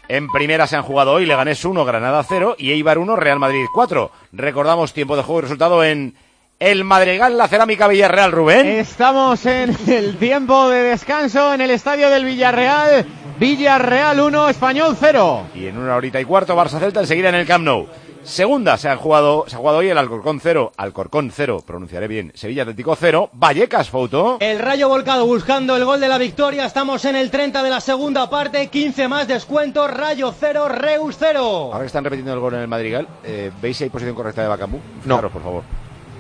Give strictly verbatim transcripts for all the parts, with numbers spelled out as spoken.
En primera se han jugado hoy Leganés uno, Granada cero y Eibar uno, Real Madrid cuatro. Recordamos tiempo de juego y resultado en el Madrigal, la Cerámica Villarreal, Rubén. Estamos en el tiempo de descanso en el estadio del Villarreal. Villarreal uno, Español cero. Y en una horita y cuarto, Barça-Celta enseguida en el Camp Nou. Segunda, se han jugado, se ha jugado hoy el Alcorcón cero, Alcorcón cero, pronunciaré bien, Sevilla Atlético cero, Vallecas, Fouto. El Rayo Volcado buscando el gol de la victoria, estamos en el treinta de la segunda parte, quince más descuentos, Rayo cero, Reus cero. Ahora que están repitiendo el gol en el Madrigal, eh, ¿veis si hay posición correcta de Bacambú? No. Claro, por favor.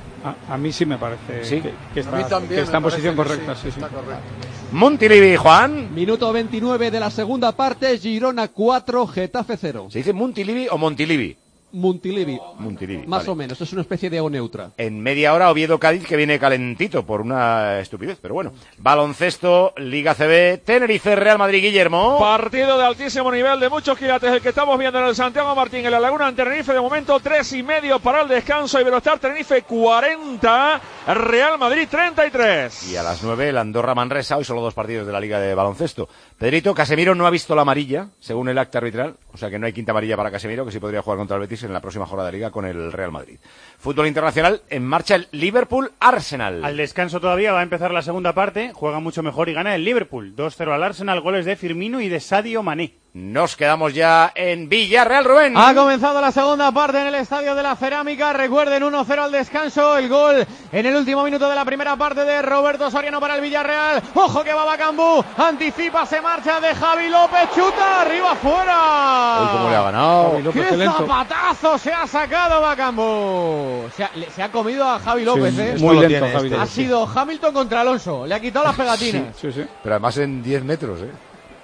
A, a mí sí me parece ¿Sí? que, que está, a mí también que está en posición que correcta. sí, Sí, sí. está correcto. Montilivi, Juan. Minuto veintinueve de la segunda parte, Girona cuatro, Getafe cero. ¿Se dice Montilivi o Montilivi? Montilivi. Montilivi, Más vale. o menos, es una especie de O neutra. En media hora Oviedo-Cádiz, que viene calentito por una estupidez, pero bueno. Baloncesto, Liga C B, Tenerife-Real Madrid, Guillermo. Partido de altísimo nivel, de muchos gigantes, el que estamos viendo en el Santiago Martín, en la Laguna, en Tenerife, de momento tres y medio para el descanso. Iberostar Tenerife cuarenta, Real Madrid treinta y tres. Y a las nueve el Andorra-Manresa, hoy solo dos partidos de la Liga de Baloncesto. Pedrito, Casemiro no ha visto la amarilla, según el acta arbitral, o sea que no hay quinta amarilla para Casemiro, que sí podría jugar contra el Betis en la próxima jornada de Liga con el Real Madrid. Fútbol internacional, en marcha el Liverpool-Arsenal. Al descanso todavía va a empezar la segunda parte, juega mucho mejor y gana el Liverpool. dos cero al Arsenal, goles de Firmino y de Sadio Mané. Nos quedamos ya en Villarreal, Rubén. Ha comenzado la segunda parte en el Estadio de la Cerámica. Recuerden, uno cero al descanso. El gol en el último minuto de la primera parte de Roberto Soriano para el Villarreal. ¡Ojo que va Bacambú! Anticipa, se marcha de Javi López. ¡Chuta! ¡Arriba, fuera! Uy, cómo le ha ganado. ¡Qué zapatazo se ha sacado Bacambú! Se ha, le, se ha comido a Javi López, Sí, ¿eh? muy lento, tiene Javi este. Ha López, sí. sido Hamilton contra Alonso. Le ha quitado las pegatinas. Sí, sí. Pero además en diez metros, ¿eh?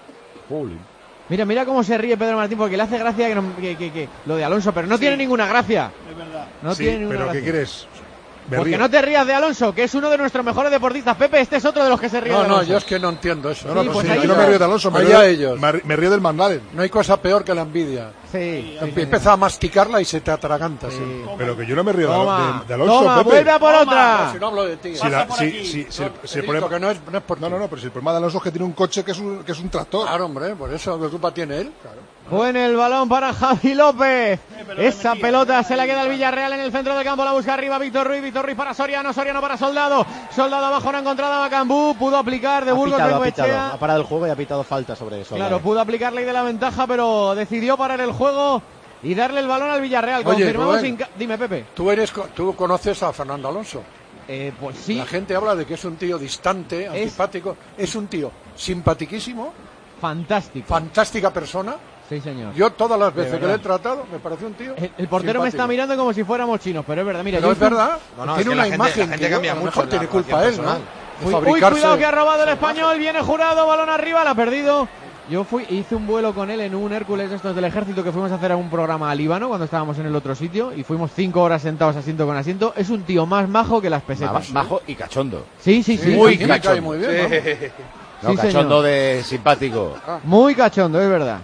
Jolín. Mira, mira cómo se ríe Pedro Martín, porque le hace gracia que, no- que, que, que lo de Alonso, pero no Sí. tiene ninguna gracia. Es verdad. No Sí, tiene ninguna pero gracia. ¿qué quieres? Me Porque río. no te rías de Alonso, que es uno de nuestros mejores deportistas. Pepe, este es otro de los que se ríe No, de no, Alonso. yo es que no entiendo eso. No, no, Sí, pues pues sí, ahí yo no ya. me río de Alonso, me Allá río, ellos. me río- me río del McLaren. No hay cosa peor que la envidia. Sí, sí, Empieza a masticarla y se te atraganta. sí. Sí. Pero que yo no me río de- Toma, de, de Alonso, toma, Pepe. vuelve a por No, otra. si no hablo de ti. Si la- por si- aquí. si- si el- No, si el Pedrito, problema- que no es, no es por ti. No, no, no, pero si el problema de Alonso es que tiene un coche que es un, que es un tractor. Claro, hombre, por eso, ¿qué culpa tiene él? Claro. Buen el balón para Javi López. Esa pelota se la queda el Villarreal en el centro del campo. La busca arriba Víctor Ruiz. Víctor Ruiz para Soriano. Soriano para Soldado. Soldado abajo, no ha encontrado a Bacambú. Pudo aplicar de Ha Burgos pitado, de ha pitado. Coechea. Ha parado el juego y ha pitado falta sobre eso. Claro, pudo aplicar ley de la ventaja, pero decidió parar el juego y darle el balón al Villarreal. Oye, Confirmamos Rubén. sin ca- Dime, Pepe. Tú, eres, co- tú conoces a Fernando Alonso. Eh, pues sí, La gente habla de que es un tío distante, antipático. Es un tío simpatiquísimo, fantástico. fantástica persona. Sí, señor. Yo todas las veces que verdad. le he tratado, me parece un tío El, el portero me está simpático. mirando como si fuéramos chinos, pero es verdad. Mira, Pero yo es fui- verdad, No, no, tiene es que una la gente- imagen la gente que cambia a lo mucho mejor en tiene la culpa relación él, ¿no? personal. De Uy, uy, fabricarse- cuidado que ha robado el español, viene Jurado, balón arriba, la ha perdido. Yo fui, hice un vuelo con él en un Hércules estos del ejército que fuimos a hacer un programa a Líbano cuando estábamos en el otro sitio y fuimos cinco horas sentados asiento con asiento. Es un tío más majo que las pesetas. Ma- Majo y cachondo. Sí, sí, sí. Muy a mí me cae cachondo. muy bien, vamos. No, Sí, cachondo señor. de simpático. Muy cachondo, es verdad.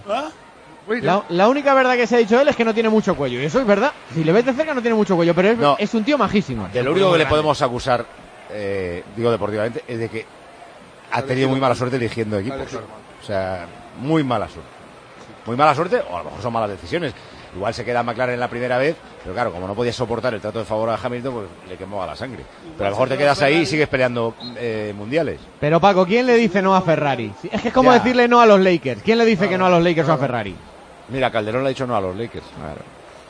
La, la única verdad que se ha dicho él es que no tiene mucho cuello. Y eso es verdad. Si le ves de cerca no tiene mucho cuello, pero es, No. es un tío majísimo. De lo único que le podemos acusar, eh, digo deportivamente, es de que ha tenido muy mala suerte eligiendo equipos. O sea, muy mala suerte. Muy mala suerte, o a lo mejor son malas decisiones. Igual se queda McLaren en la primera vez, pero claro, como no podía soportar el trato de favor a Hamilton, pues le quemó a la sangre. Pero a lo mejor te quedas ahí y sigues peleando eh, mundiales. Pero Paco, ¿quién le dice no a Ferrari? Sí, es que es como Ya. decirle no a los Lakers. ¿Quién le dice que no a los Lakers o a Ferrari? Mira, Calderón le ha dicho no a los Lakers. Claro.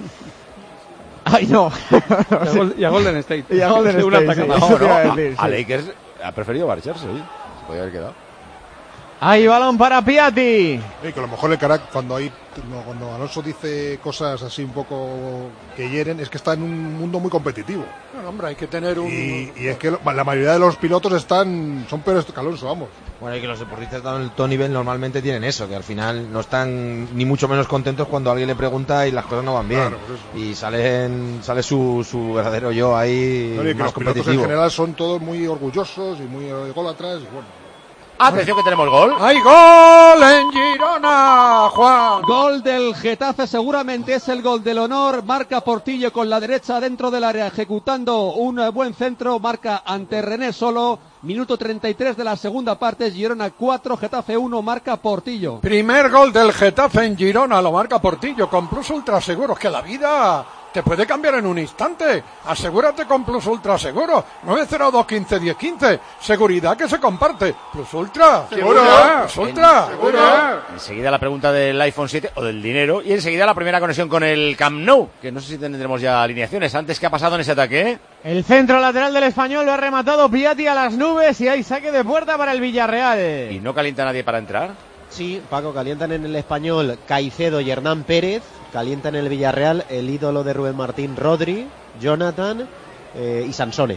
Ay, no. Y a, Gol- y a Golden State. Y a Golden Un State, atacante. sí. No, Eso te iba a no, decir, a, a sí. Lakers ha preferido marcharse, oye. Se podía haber quedado. Hay balón para Piatti. Sí, que a lo mejor el carácter, cuando hay, no, cuando Alonso dice cosas así un poco que hieren, es que está en un mundo muy competitivo. Bueno, hombre, hay que tener un... Y, y es que lo- la mayoría de los pilotos están, son peores que Alonso, vamos. Bueno, y que los deportistas de alto nivel normalmente tienen eso, que al final no están ni mucho menos contentos cuando alguien le pregunta y las cosas no van bien. Claro, pues eso. Y salen, sale su, su verdadero yo ahí No, y que más los pilotos en competitivo. general son todos muy orgullosos y muy ególatras y bueno. Atención que tenemos gol. ¡Hay gol en Girona, Juan! Gol del Getafe, seguramente es el gol del honor. Marca Portillo con la derecha dentro del área, ejecutando un buen centro. Marca ante René Solo. Minuto treinta y tres de la segunda parte. Girona cuatro, Getafe uno. Marca Portillo. Primer gol del Getafe en Girona, lo marca Portillo con Plus Ultra Seguros, que la vida te puede cambiar en un instante. Asegúrate con Plus Ultra Seguro. nueve cero dos, quince, diez, quince. Seguridad que se comparte. Plus Ultra. Seguro. Plus Ultra. En, seguro. Enseguida la pregunta del iPhone siete o del dinero. Y enseguida la primera conexión con el Camp Nou. Que no sé si tendremos ya alineaciones. Antes, ¿qué ha pasado en ese ataque? ¿eh? El centro lateral del Español lo ha rematado Piatti a las nubes y hay saque de puerta para el Villarreal. ¿Y no calienta nadie para entrar? Sí, Paco, calientan en el Español Caicedo y Hernán Pérez. Calientan en el Villarreal el ídolo de Rubén Martín, Rodri, Jonathan eh, y Sansone.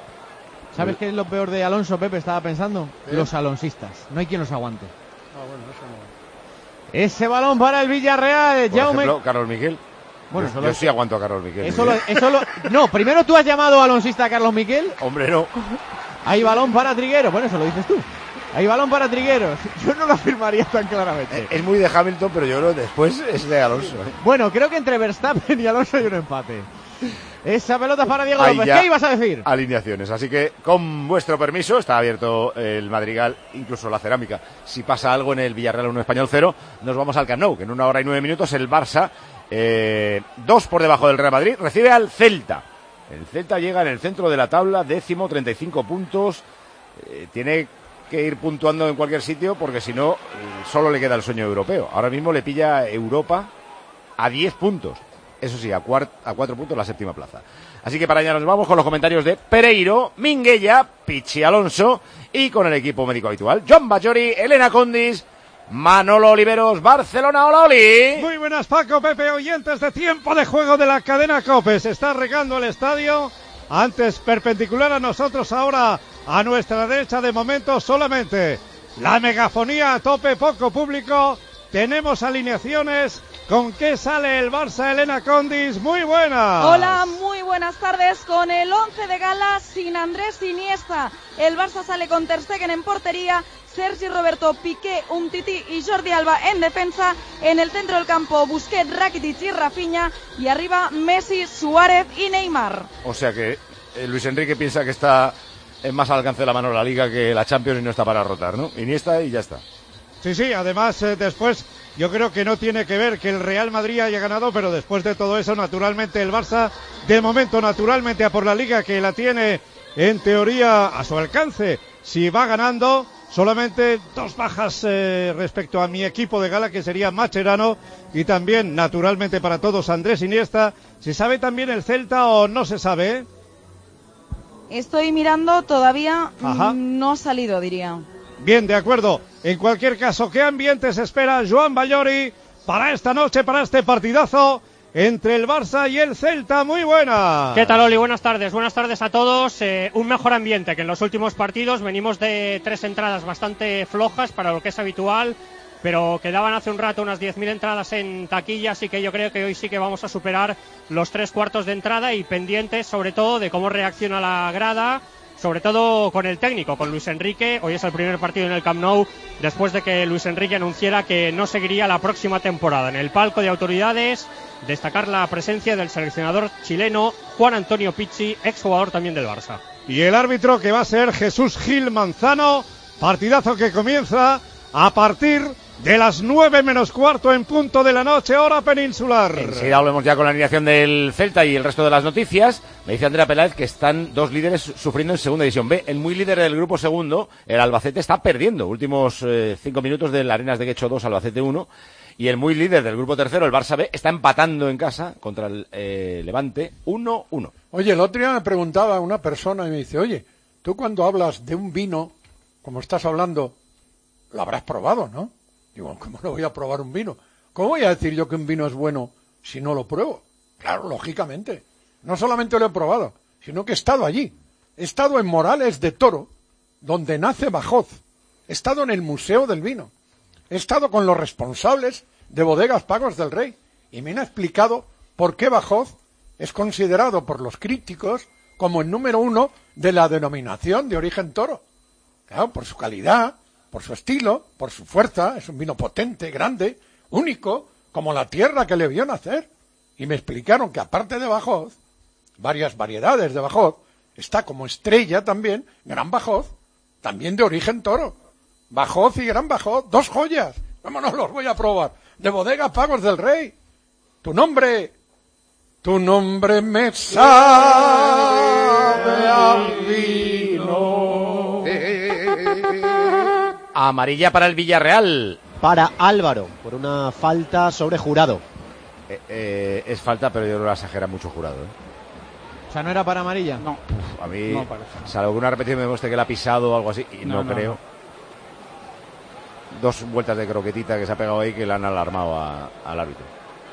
¿Sabes qué es lo peor de Alonso, Pepe? Estaba pensando. ¿Eh? Los alonsistas. No hay quien los aguante. Ah, bueno, eso no. Ese balón para el Villarreal. Por Jaume... ejemplo, Carlos Miguel. Bueno, yo, solo yo sí aguanto a Carlos Miguel. Eso lo, eso lo... No, primero tú has llamado alonsista a Carlos Miguel. Hombre, no. Hay balón para Trigueros. Bueno, eso lo dices tú. Hay balón para Trigueros. Yo no lo afirmaría tan claramente. Es muy de Hamilton, pero yo creo que después es de Alonso. ¿eh? Bueno, creo que entre Verstappen y Alonso hay un empate. Esa pelota para Diego López. ¿Qué ibas a decir? Alineaciones. Así que, con vuestro permiso, está abierto el Madrigal, incluso la cerámica. Si pasa algo en el Villarreal uno Español cero, nos vamos al Camp Nou, que en una hora y nueve minutos el Barça, eh, dos por debajo del Real Madrid, recibe al Celta. El Celta llega en el centro de la tabla, décimo, treinta y cinco puntos. Eh, tiene que ir puntuando en cualquier sitio porque si no, eh, solo le queda el sueño europeo. Ahora mismo le pilla Europa a diez puntos. Eso sí, a, cuart, a cuatro puntos la séptima plaza. Así que para allá nos vamos con los comentarios de Pereiro, Minguella, Pichi Alonso y con el equipo médico habitual, John Bajori, Elena Condis, Manolo Oliveros, Barcelona, hola Oli. Muy buenas, Paco, Pepe, oyentes de Tiempo de Juego de la cadena COPE. Se está regando el estadio, antes perpendicular a nosotros, ahora a nuestra derecha. De momento solamente la megafonía a tope, poco público. Tenemos alineaciones. ¿Con qué sale el Barça, Elena Condis? Muy buenas. Hola, muy buenas tardes. Con el once de gala, sin Andrés Iniesta. El Barça sale con Ter Stegen en portería, Sergi Roberto, Piqué, Umtiti y Jordi Alba en defensa. En el centro del campo, Busquets, Rakitic y Rafinha. Y arriba, Messi, Suárez y Neymar. O sea que eh, Luis Enrique piensa que está en más al alcance de la mano la Liga que la Champions y no está para rotar, ¿no? Iniesta y ya está. Sí, sí, además eh, después yo creo que no tiene que ver que el Real Madrid haya ganado, pero después de todo eso, naturalmente el Barça, de momento naturalmente a por la Liga, que la tiene en teoría a su alcance, si va ganando. Solamente dos bajas eh, respecto a mi equipo de gala, que sería Mascherano y también, naturalmente para todos, Andrés Iniesta. ¿Se sabe también el Celta o no se sabe? Estoy mirando, todavía Ajá. no ha salido, diría. Bien, de acuerdo. En cualquier caso, ¿qué ambiente se espera, Joan Bajori, para esta noche, para este partidazo entre el Barça y el Celta? Muy buena. ¿Qué tal, Oli? Buenas tardes. Buenas tardes a todos. Eh, un mejor ambiente que en los últimos partidos. Venimos de tres entradas bastante flojas para lo que es habitual, pero quedaban hace un rato unas diez mil entradas en taquilla, así que yo creo que hoy sí que vamos a superar los tres cuartos de entrada y pendientes sobre todo de cómo reacciona la grada, sobre todo con el técnico, con Luis Enrique. Hoy es el primer partido en el Camp Nou después de que Luis Enrique anunciara que no seguiría la próxima temporada. En el palco de autoridades, destacar la presencia del seleccionador chileno Juan Antonio Pizzi, exjugador también del Barça. Y el árbitro, que va a ser Jesús Gil Manzano. Partidazo que comienza a partir de las nueve menos cuarto en punto de la noche, hora peninsular. Enseguida volvemos ya con la alineación del Celta y el resto de las noticias. Me dice Andrea Peláez que están dos líderes sufriendo en segunda división B. El muy líder del grupo segundo, el Albacete, está perdiendo. Últimos eh, cinco minutos del Arenas de Guecho dos, Albacete uno. Y el muy líder del grupo tercero, el Barça B, está empatando en casa contra el eh, Levante uno uno. Oye, el otro día me preguntaba una persona y me dice, oye, tú cuando hablas de un vino, como estás hablando, lo habrás probado, ¿no? Digo, ¿cómo no voy a probar un vino? ¿Cómo voy a decir yo que un vino es bueno si no lo pruebo? Claro, lógicamente. No solamente lo he probado, sino que he estado allí. He estado en Morales de Toro, donde nace Bajós. He estado en el Museo del Vino. He estado con los responsables de Bodegas Pagos del Rey. Y me han explicado por qué Bajós es considerado por los críticos como el número uno de la denominación de origen toro. Claro, por su calidad, por su estilo, por su fuerza, es un vino potente, grande, único, como la tierra que le vio nacer. Y me explicaron que aparte de Bajós, varias variedades de Bajós, está como estrella también Gran Bajós, también de origen toro. Bajós y Gran Bajós, dos joyas. ¿Cómo no los voy a probar? De Bodega Pagos del Rey. Tu nombre, tu nombre me sabe a vino. Amarilla para el Villarreal. Para Álvaro, por una falta sobre Jurado. Eh, eh, es falta, pero yo no la exagera mucho Jurado. ¿eh? O sea, ¿no era para amarilla? No. Uf, a mí, No parece. salvo que una repetición me demuestre que la ha pisado o algo así, y no, No, no, creo. no. Dos vueltas de croquetita que se ha pegado ahí que le han alarmado a- al árbitro.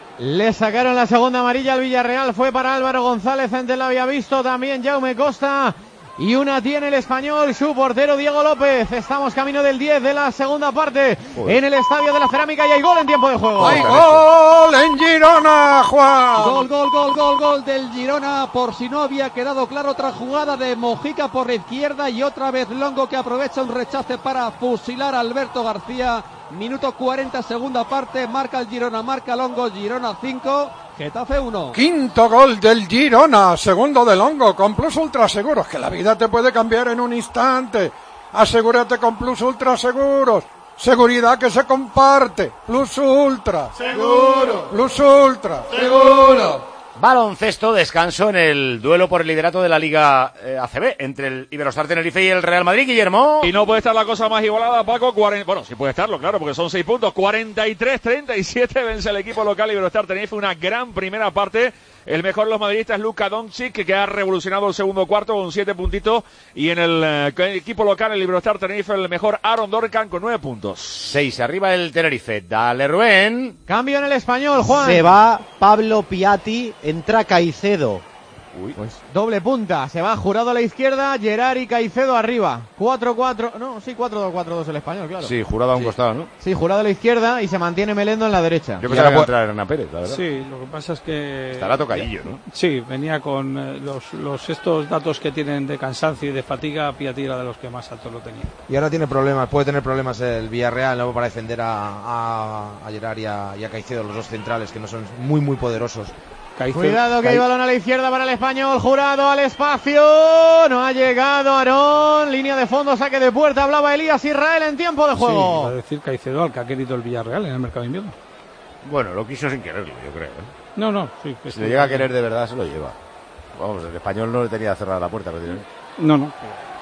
Le sacaron la segunda amarilla al Villarreal, fue para Álvaro González, antes la había visto también Jaume Costa. Y una tiene el Español, su portero Diego López. Estamos camino del diez de la segunda parte. Joder. En el Estadio de la Cerámica y hay gol en tiempo de juego. ¡Hay gol en Girona, Juan! Gol, gol, gol, gol, gol del Girona, por si no había quedado claro, otra jugada de Mojica por la izquierda y otra vez Longo que aprovecha un rechace para fusilar a Alberto García. Minuto cuarenta, segunda parte, marca el Girona, marca Longo, Girona cinco, Getafe uno. Quinto gol del Girona, segundo del Longo, con Plus Ultra Seguros, que la vida te puede cambiar en un instante. Asegúrate con Plus Ultra Seguros. Seguridad que se comparte. Plus Ultra. Seguro. Plus Ultra. Seguro. Baloncesto, descanso en el duelo por el liderato de la Liga eh, A C B entre el Iberostar Tenerife y el Real Madrid, Guillermo. Y no puede estar la cosa más igualada, Paco. cuarenta Bueno, sí puede estarlo, claro, porque son seis puntos. cuarenta y tres treinta y siete vence el equipo local Iberostar Tenerife. Una gran primera parte. El mejor de los madridistas es Luka Doncic, que ha revolucionado el segundo cuarto con siete puntitos. Y en el eh, equipo local, el Iberostar Tenerife, el mejor Aaron Dorcan con nueve puntos. Seis arriba el Tenerife. Dale, Rubén. Cambio en el Español, Juan. Se va Pablo Piatti, entra Caicedo. Uy. Pues doble punta, se va Jurado a la izquierda, Gerard y Caicedo arriba. cuatro cuatro, no, sí, cuatro dos cuatro dos el Español, claro. Sí, Jurado a un costado, ¿no? Sí, Jurado a la izquierda y se mantiene Melendo en la derecha. Yo pensaba que iba a entrar Hernán Pérez, la verdad. Sí, lo que pasa es que... Estará tocadillo, ¿no? Sí, venía con eh, los, los estos datos que tienen de cansancio y de fatiga, Piatti era de los que más alto lo tenía. Y ahora tiene problemas, puede tener problemas el Villarreal, ¿no? Para defender a, a, a Gerard y a, y a Caicedo, los dos centrales, que no son muy, muy poderosos. Caicedo, Cuidado que hay Cai- balón a la izquierda para el Español, Jurado al espacio, no ha llegado Aarón, línea de fondo, saque de puerta, hablaba Elías Israel en tiempo de Sí, juego. iba a decir Caicedo al que ha querido el Villarreal en el mercado de invierno. Bueno, lo quiso sin quererlo, yo creo. ¿eh? No, no, sí. que Si sí. le llega a querer de verdad, se lo lleva. Vamos, el Español no le tenía cerrada la puerta. Pero... No, no.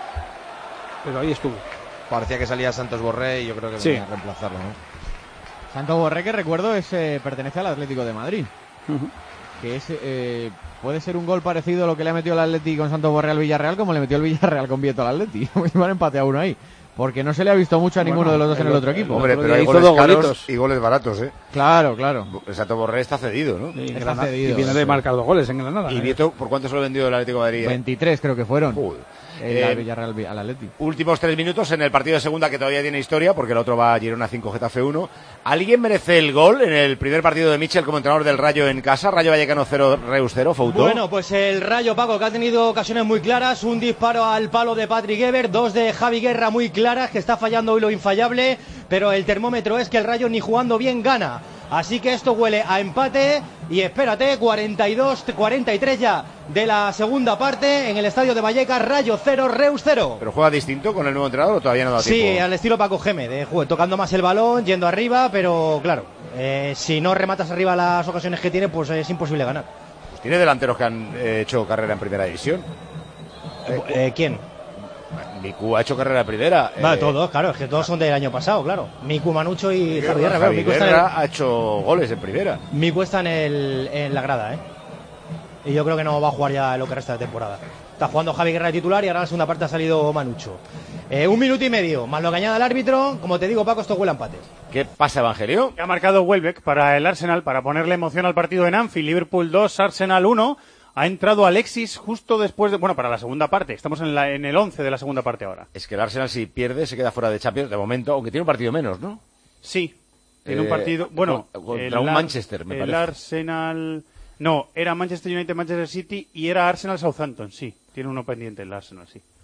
Pero ahí estuvo. Parecía que salía Santos Borré y yo creo que Sí. venía a reemplazarlo, ¿no? Santo Borré, que recuerdo, es, eh, pertenece al Atlético de Madrid. Uh-huh. Que es, eh, puede ser un gol parecido a lo que le ha metido el Atleti con Santos Borré al Villarreal, como le metió el Villarreal con Vieto al Atleti. Iban empate a uno ahí. Porque no se le ha visto mucho a Bueno, ninguno de los dos en el el otro otro- equipo. Hombre, otro pero día hay hizo goles dos caros golitos. y goles baratos, ¿eh? Claro, claro. El Santo Borré está cedido, ¿no? Sí, Está Granada. cedido, Y viene de sí. marcar dos goles en Granada. ¿Y ¿eh? Vieto por cuánto se lo ha vendido el Atlético de Madrid? eh? veintitrés creo que fueron. Joder. El Eh, Villarreal al Atleti. Últimos tres minutos en el partido de segunda que todavía tiene historia, porque el otro va a Girona cinco, Getafe uno. ¿Alguien merece el gol en el primer partido de Michel como entrenador del Rayo en casa? Rayo Vallecano cero, Reus cero, Foutó. Bueno, pues el Rayo, Paco, que ha tenido ocasiones muy claras, un disparo al palo de Patrick Eber, dos de Javi Guerra muy claras, que está fallando hoy lo infallable, pero el termómetro es que el Rayo ni jugando bien gana. Así que esto huele a empate y espérate, cuarenta y dos, cuarenta y tres ya de la segunda parte en el estadio de Vallecas, Rayo cero, Reus cero. ¿Pero juega distinto con el nuevo entrenador o todavía no da Sí, tiempo? al estilo Paco Gémez, de juego, tocando más el balón, yendo arriba, pero claro, eh, si no rematas arriba las ocasiones que tiene, pues es imposible ganar. Pues tiene delanteros que han eh, hecho carrera en primera división. Eh, ¿Quién? Miku ha hecho carrera en primera. Va, eh, todos, claro, es que todos son del año pasado, claro. Miku, Manucho y Guerra, Javi Guerra. Javi Pero Miku, está en Guerra el- ha hecho goles en primera. Miku está en, el, en la grada, ¿eh? Y yo creo que no va a jugar ya lo que resta de temporada. Está jugando Javi Guerra de titular y ahora en la segunda parte ha salido Manucho. Eh, un minuto y medio, más lo que añade el árbitro. Como te digo, Paco, esto huele a empate. ¿Qué pasa, Evangelio? Ha marcado Welbeck para el Arsenal, para ponerle emoción al partido en Anfield. Liverpool dos, Arsenal uno. Ha entrado Alexis justo después de... Bueno, para la segunda parte. Estamos en, la, en el once de la segunda parte ahora. Es que el Arsenal, si pierde, se queda fuera de Champions de momento, aunque tiene un partido menos, ¿no? Sí, tiene Eh, un partido... Bueno, contra el un Ar- Manchester, me el parece. Arsenal... No, era Manchester United, Manchester City y era Arsenal Southampton, sí. Tiene uno pendiente el Arsenal, sí.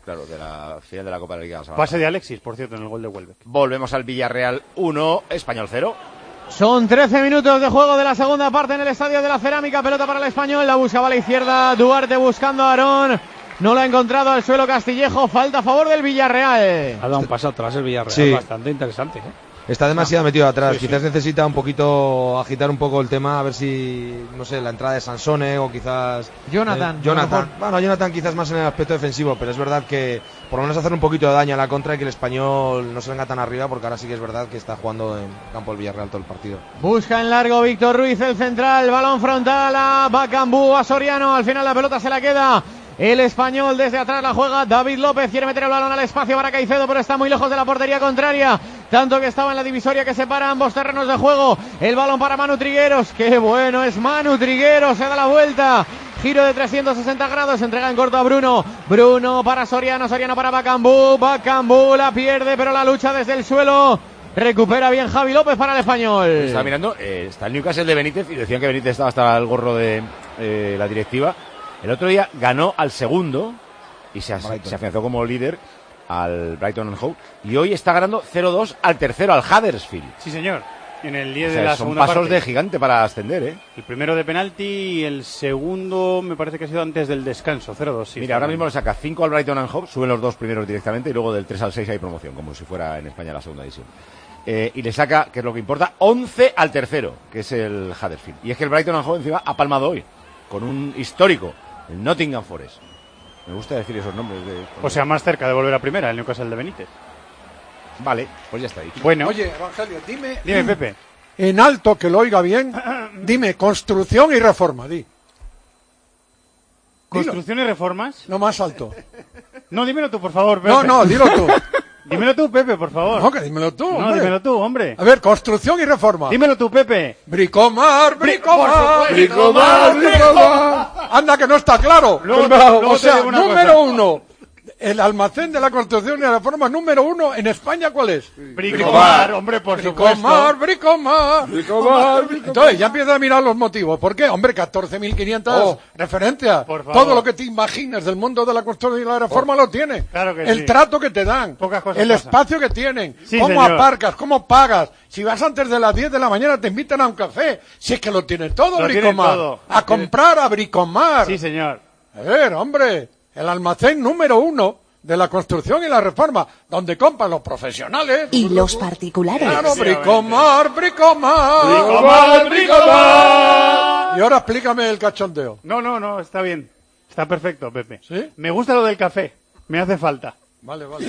Claro, de la final de la Copa de la Liga. Pase de Alexis, por cierto, en el gol de Welbeck. Volvemos al Villarreal uno, Español cero. Son trece minutos de juego de la segunda parte en el Estadio de la Cerámica. Pelota para el Español, la busca a la izquierda. Duarte buscando a Aarón. No lo ha encontrado al suelo Castillejo. Falta a favor del Villarreal. Ha dado un paso atrás el Villarreal, sí. Bastante interesante, ¿eh? Está demasiado metido atrás, Sí, sí. quizás necesita un poquito agitar un poco el tema, a ver si, no sé, la entrada de Sansone o quizás... Jonathan. Eh, Jonathan, bueno, Jonathan quizás más en el aspecto defensivo, pero es verdad que por lo menos hacer un poquito de daño a la contra y que el Español no se venga tan arriba, porque ahora sí que es verdad que está jugando en campo del Villarreal todo el partido. Busca en largo Víctor Ruiz, el central, balón frontal a Bacambú, a Soriano, al final la pelota se la queda el Español, desde atrás la juega David López, quiere meter el balón al espacio para Caicedo, pero está muy lejos de la portería contraria, tanto que estaba en la divisoria que separa ambos terrenos de juego. El balón para Manu Trigueros, qué bueno es Manu Trigueros, se da la vuelta, giro de trescientos sesenta grados, entrega en corto a Bruno, Bruno para Soriano, Soriano para Bacambú, Bacambú la pierde, pero la lucha desde el suelo. Recupera bien Javi López para el Español. Estaba mirando, eh, está el Newcastle de Benítez y decían que Benítez estaba hasta el gorro de eh, la directiva. El otro día ganó al segundo y se, se afianzó como líder al Brighton and Hove. Y hoy está ganando cero dos al tercero, al Huddersfield. Sí, señor. En el diez O sea, de la son segunda pasos parte. de gigante para ascender, ¿eh? El primero de penalti y el segundo me parece que ha sido antes del descanso, cero dos. Sí, Mira, ahora mismo le saca cinco al Brighton and Hove, suben los dos primeros directamente y luego del tres al seis hay promoción, como si fuera en España la segunda división. Eh, y le saca, que es lo que importa, once al tercero, que es el Huddersfield. Y es que el Brighton and Hove encima ha palmado hoy, con un histórico, el Nottingham Forest. Me gusta decir esos nombres. De... O sea, más cerca de volver a primera, el Newcastle de Benítez. Vale, pues ya está ahí. Bueno. Oye, Evangelio, dime... Dime, Pepe. En alto, que lo oiga bien, dime, construcción y reforma, di. ¿Construcción y reformas? No, más alto. No, dímelo tú, por favor, Pepe. No, no, dilo tú. Dímelo tú, Pepe, por favor. No, que dímelo tú, No, hombre. dímelo tú, hombre. A ver, construcción y reforma. Dímelo tú, Pepe. Bricomar, Bricomar, Por Bricomar, Bricomar. Anda, que no está claro. Luego- Pues, luego o te sea, digo una número cosa. uno. El almacén de la construcción y la reforma número uno en España, ¿cuál es? Bricomar, hombre, por Bricomar, supuesto. Bricomar, Bricomar. Entonces, ya empieza a mirar los motivos. ¿Por qué? Hombre, catorce mil quinientas Oh, referencias. por favor. Todo lo que te imagines del mundo de la construcción y la reforma lo tiene. Claro que El sí. trato que te dan. Pocas cosas El pasan. espacio que tienen. Sí, cómo señor. aparcas, cómo pagas. Si vas antes de las diez de la mañana te invitan a un café. Si es que lo tiene todo, Lo tiene Bricomar. todo. A comprar a Bricomar. Sí, señor. A ver, hombre, el almacén número uno de la construcción y la reforma, donde compran los profesionales. Y los particulares. Claro, Bricomar, Bricomar. Bricomar, Bricomar. Y ahora explícame el cachondeo. No, no, no, está bien. Está perfecto, Pepe. ¿Sí? Me gusta lo del café. Me hace falta. Vale, vale.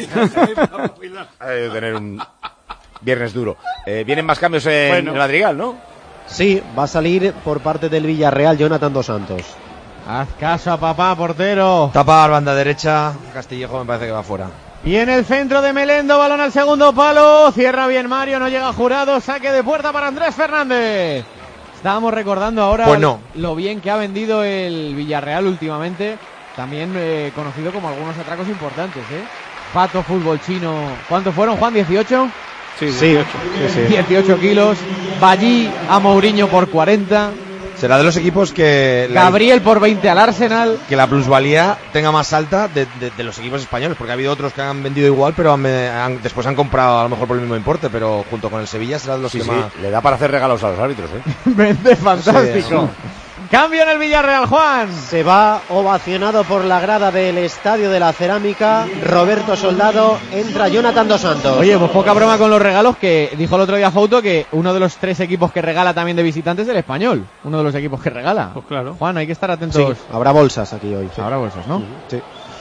Hay que tener un viernes duro. Eh, vienen más cambios en Bueno. el Madrigal, ¿no? Sí, va a salir por parte del Villarreal Jonathan Dos Santos. Haz caso a papá, portero. Tapa banda derecha, Castillejo me parece que va fuera. Y en el centro de Melendo, balón al segundo palo. Cierra bien Mario, no llega Jurado. Saque de puerta para Andrés Fernández. Estábamos recordando ahora Pues no. lo bien que ha vendido el Villarreal últimamente. También eh, conocido como algunos atracos importantes, ¿eh? Pato, fútbol chino. ¿Cuántos fueron, Juan? ¿dieciocho? Sí, Sí, dieciocho. sí, sí. dieciocho kilos. Ballí a Mourinho por cuarenta. Será de los equipos que la, Gabriel por veinte al Arsenal. que la plusvalía tenga más alta de, de- de los equipos españoles, porque ha habido otros que han vendido igual, pero han- han- después han comprado a lo mejor por el mismo importe, pero junto con el Sevilla será de los Sí, que sí, más... le da para hacer regalos a los árbitros, ¿eh? Vende fantástico. Cambio en el Villarreal, Juan. Se va ovacionado por la grada del Estadio de la Cerámica. Roberto Soldado, entra Jonathan Dos Santos. Oye, pues poca broma con los regalos, que dijo el otro día Fouto que uno de los tres equipos que regala también de visitantes es el Español. Uno de los equipos que regala. Pues claro. Juan, hay que estar atentos. Sí, habrá bolsas aquí hoy. sí. Habrá bolsas, ¿no? Sí.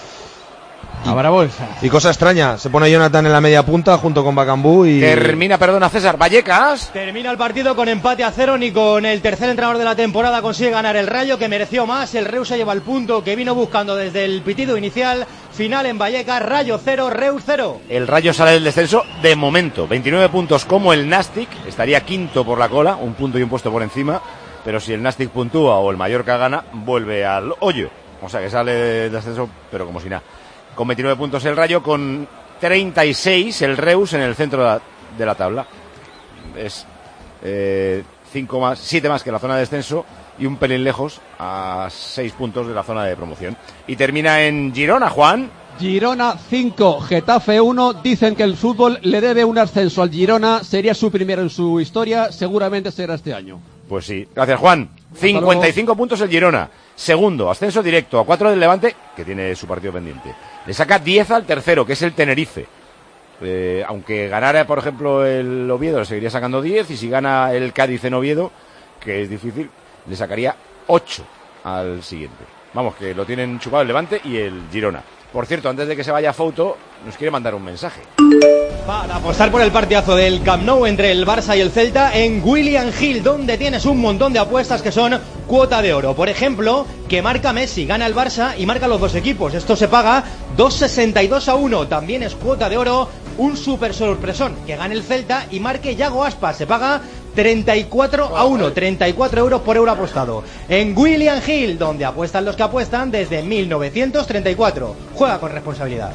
Habrá bolsas. Y cosa extraña, se pone Jonathan en la media punta junto con Bacambú y... Termina, perdona, César, Vallecas. Termina el partido con empate a cero, ni con el tercer entrenador de la temporada consigue ganar el Rayo, que mereció más. El Reus se lleva el punto que vino buscando desde el pitido inicial. Final en Vallecas, Rayo cero, Reus cero. El Rayo sale del descenso de momento, veintinueve puntos como el Nastic, estaría quinto por la cola, un punto y un puesto por encima, pero si el Nastic puntúa o el Mallorca gana, vuelve al hoyo. O sea que sale del descenso, pero como si nada. Con veintinueve puntos el Rayo, con treinta y seis el Reus en el centro de la, de la tabla. Es eh, cinco más, siete más que la zona de descenso y un pelín lejos a seis puntos de la zona de promoción. Y termina en Girona, Juan. Girona cinco, Getafe uno. Dicen que el fútbol le debe un ascenso al Girona. Sería su primero en su historia. Seguramente será este año. Pues sí. Gracias, Juan. cincuenta y cinco puntos el Girona. Segundo, ascenso directo a cuatro del Levante, que tiene su partido pendiente. Le saca diez al tercero, que es el Tenerife. Eh, aunque ganara, por ejemplo, el Oviedo, le seguiría sacando diez. Y si gana el Cádiz en Oviedo, que es difícil, le sacaría ocho al siguiente. Vamos, que lo tienen chupado el Levante y el Girona. Por cierto, antes de que se vaya Fouto, nos quiere mandar un mensaje. Para apostar por el partidazo del Camp Nou entre el Barça y el Celta en William Hill, donde tienes un montón de apuestas que son cuota de oro. Por ejemplo, que marca Messi, gana el Barça y marca los dos equipos. Esto se paga dos sesenta y dos a uno. También es cuota de oro un super sorpresón, que gane el Celta y marque Yago Aspas. Se paga treinta y cuatro a uno, treinta y cuatro euros por euro apostado. En William Hill, donde apuestan los que apuestan desde mil novecientos treinta y cuatro. Juega con responsabilidad.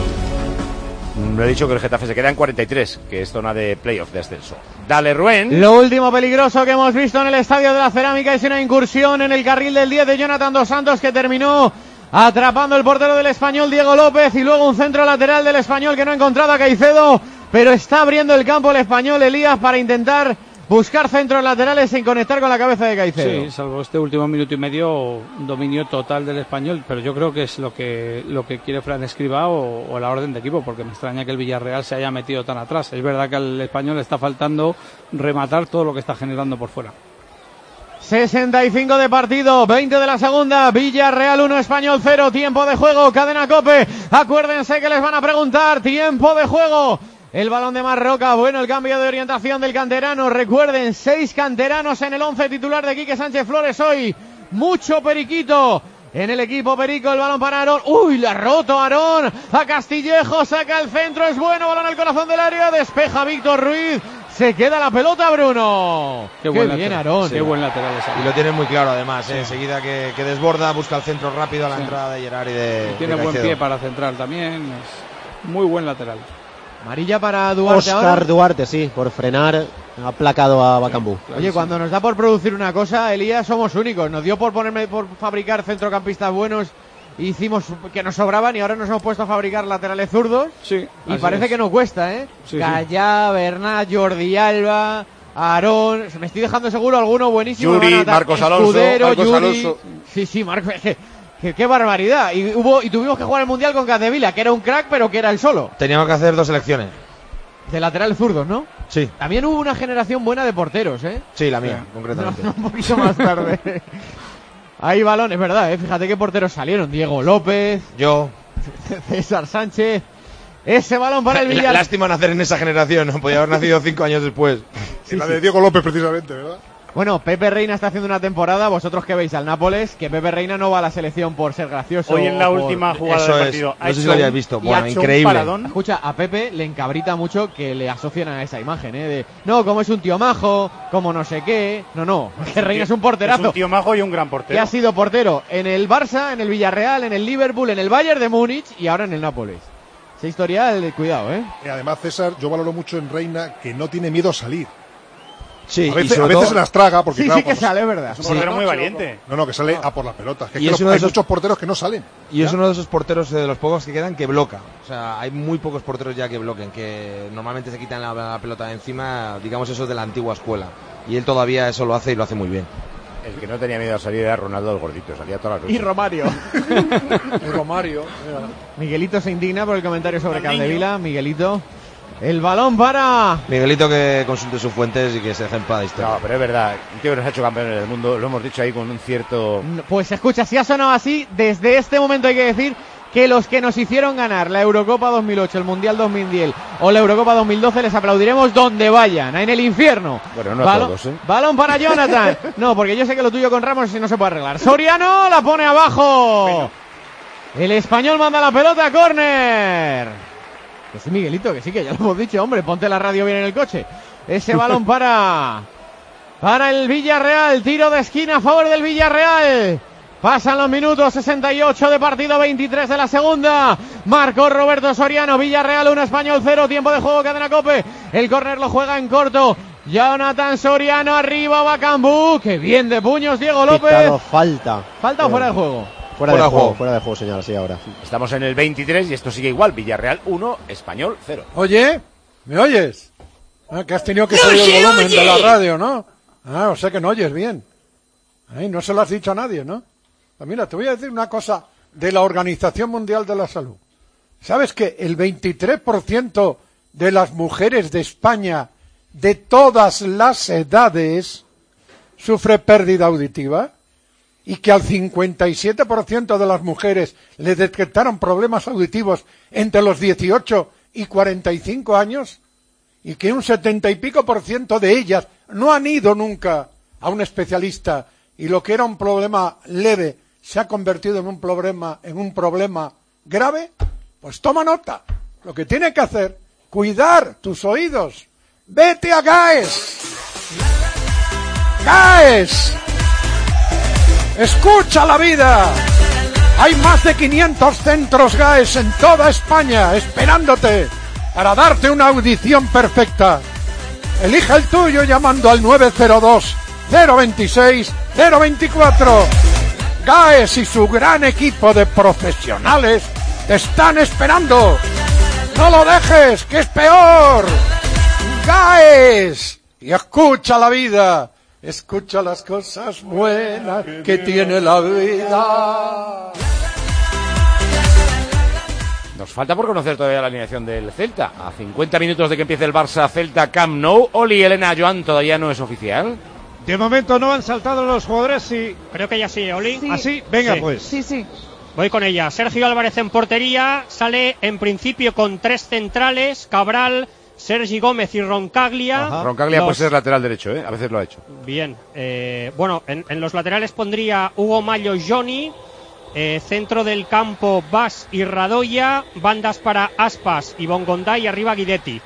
No he dicho que el Getafe se queda en cuarenta y tres, que es zona de playoff de ascenso. Dale, Rubén. Lo último peligroso que hemos visto en el Estadio de la Cerámica es una incursión en el carril del diez de Jonathan Dos Santos, que terminó atrapando el portero del Español, Diego López, y luego un centro lateral del Español que no ha encontrado a Caicedo, pero está abriendo el campo el Español, Elías, para intentar buscar centros laterales sin conectar con la cabeza de Caicedo. Sí, salvo este último minuto y medio, dominio total del Español, pero yo creo que es lo que lo que quiere Fran Escribá o, o la orden de equipo, porque me extraña que el Villarreal se haya metido tan atrás. Es verdad que al Español le está faltando rematar todo lo que está generando por fuera. sesenta y cinco de partido, veinte de la segunda, Villarreal uno, Español cero, tiempo de juego, Cadena COPE. Acuérdense que les van a preguntar, tiempo de juego. El balón de Marroca, bueno, el cambio de orientación del canterano. Recuerden, seis canteranos en el once titular de Quique Sánchez Flores hoy. Mucho periquito en el equipo perico, el balón para Aarón. Uy, la ha roto Aarón. A Castillejo, saca el centro, es bueno, balón al corazón del área, despeja Víctor Ruiz. Se queda la pelota, Bruno. Qué, buen Qué bien, lateral. Aarón. Qué buen lateral ese. Y lo tiene muy claro, además. Sí. ¿eh? Enseguida que, que desborda, busca el centro rápido a la sí. entrada de Gerard y de. Y tiene de buen pie para centrar también. Es muy buen lateral. Amarilla para Duarte. Oscar ahora. Duarte, sí, por frenar, ha aplacado a Bacambú. Oye, cuando nos da por producir una cosa, Elías, somos únicos. Nos dio por ponerme por fabricar centrocampistas buenos. Hicimos que nos sobraban y ahora nos hemos puesto a fabricar laterales zurdos. Sí. Y parece es. que no cuesta, ¿eh? Sí, Gallá, sí. Bernat, Jordi Alba, Aarón. Me estoy dejando seguro alguno buenísimo. Yuri, Marcos Alonso. Escudero, Marcos Yuri. Alonso. Sí, sí, Marcos. Qué, qué barbaridad. Y hubo y tuvimos que jugar el Mundial con Capdevila, que era un crack, pero que era el solo. Teníamos que hacer dos selecciones. De laterales zurdos, ¿no? Sí. También hubo una generación buena de porteros, ¿eh? Sí, la mía, sí. concretamente. No, no, un poquito más tarde. Hay balones, ¿verdad? ¿eh? Fíjate qué porteros salieron. Diego López. Yo. César Sánchez. Ese balón para el Villarreal. Lástima nacer en esa generación, ¿no? Podía haber nacido cinco años después. Sí, la de Diego López, precisamente, ¿verdad? Bueno, Pepe Reina está haciendo una temporada, vosotros que veis al Nápoles, que Pepe Reina no va a la selección por ser gracioso. Hoy en la por... última jugada Eso del es. partido. No sé si lo habías visto, bueno, increíble. Escucha, a Pepe le encabrita mucho que le asocian a esa imagen, ¿eh? De, no, como es un tío majo, como no sé qué. No, no, que Reina es un porterazo. Es un tío majo y un gran portero. Que ha sido portero en el Barça, en el Villarreal, en el Liverpool, en el Bayern de Múnich y ahora en el Nápoles. Ese historial, cuidado, ¿eh? Y además, César, yo valoro mucho en Reina que no tiene miedo a salir. Sí, a veces, y a veces todo... se las traga porque sí, claro, sí que pues, sale, es verdad. Es un portero sí. muy valiente. No, no, que sale a por las pelotas. Que y es es que uno no, de hay esos... muchos porteros que no salen. Y ¿ya? Es uno de esos porteros de los pocos que quedan que bloca. O sea, hay muy pocos porteros ya que bloquen, que normalmente se quitan la, la pelota de encima, digamos eso de la antigua escuela. Y él todavía eso lo hace y lo hace muy bien. El que no tenía miedo a salir era Ronaldo el gordito, salía todas las noches. Y Romario. y Romario. Miguelito se indigna por el comentario sobre Capdevila. Miguelito. El balón para... Miguelito que consulte sus fuentes y que se deje en paz de historia. No, pero es verdad, un tío que nos ha hecho campeones del mundo, lo hemos dicho ahí con un cierto... Pues escucha, si ha sonado así, desde este momento hay que decir que los que nos hicieron ganar la Eurocopa dos mil ocho, el Mundial dos mil diez o la Eurocopa dos mil doce les aplaudiremos donde vayan, en el infierno. Bueno, no balón, a todos, ¿eh? Balón para Jonathan. No, porque yo sé que lo tuyo con Ramos no se puede arreglar. Soriano la pone abajo. Bueno. El Español manda la pelota a córner. Que sí, Miguelito, que sí, que ya lo hemos dicho, hombre, ponte la radio bien en el coche. Ese balón para para el Villarreal, tiro de esquina a favor del Villarreal. Pasan los minutos, sesenta y ocho de partido, veintitrés de la segunda. Marcó Roberto Soriano, Villarreal uno, Español cero, tiempo de juego, Cadena COPE. El córner lo juega en corto. Jonathan Soriano, arriba Bacambú. Qué bien de puños, Diego López. Pitado falta. ¿Falta o fuera de juego? Fuera, fuera de juego, juego. fuera de juego, señor, sí, ahora. Estamos en el veintitrés y esto sigue igual. Villarreal uno, Español cero. Oye, ¿me oyes? Ah, que has tenido que subir el volumen de la radio, ¿no? Ah, o sea que no oyes bien. Ay, no se lo has dicho a nadie, ¿no? Pues mira, te voy a decir una cosa de la Organización Mundial de la Salud. ¿Sabes que el veintitrés por ciento de las mujeres de España, de todas las edades, sufre pérdida auditiva? Y que al cincuenta y siete por ciento de las mujeres le detectaron problemas auditivos entre los dieciocho y cuarenta y cinco años, y que un setenta y pico por ciento de ellas no han ido nunca a un especialista, y lo que era un problema leve se ha convertido en un problema, en un problema grave. Pues toma nota. Lo que tiene que hacer, cuidar tus oídos. Vete a GAES. GAES. Escucha la vida. Hay más de quinientos centros GAES en toda España esperándote para darte una audición perfecta. Elige el tuyo llamando al nueve cero dos, cero veintiséis, cero veinticuatro. GAES y su gran equipo de profesionales te están esperando. No lo dejes, que es peor. GAES. Y escucha la vida. Escucha las cosas buenas que tiene la vida. Nos falta por conocer todavía la alineación del Celta. A cincuenta minutos de que empiece el Barça-Celta Camp Nou. Oli, Elena, Joan, ¿todavía no es oficial? De momento no han saltado los jugadores, sí. Creo que ya sí, Oli. Sí. ¿Ah, sí? Venga, sí. pues. Sí, sí. Voy con ella. Sergio Álvarez en portería. Sale en principio con tres centrales. Cabral, Sergi Gómez y Roncaglia. Ajá. Roncaglia los... puede ser lateral derecho, ¿eh? A veces lo ha hecho. Bien. Eh, bueno, en, en los laterales pondría Hugo Mayo, Johnny. Eh, centro del campo, Bas y Radoya. Bandas para Aspas y Bongonda. Y arriba Guidetti.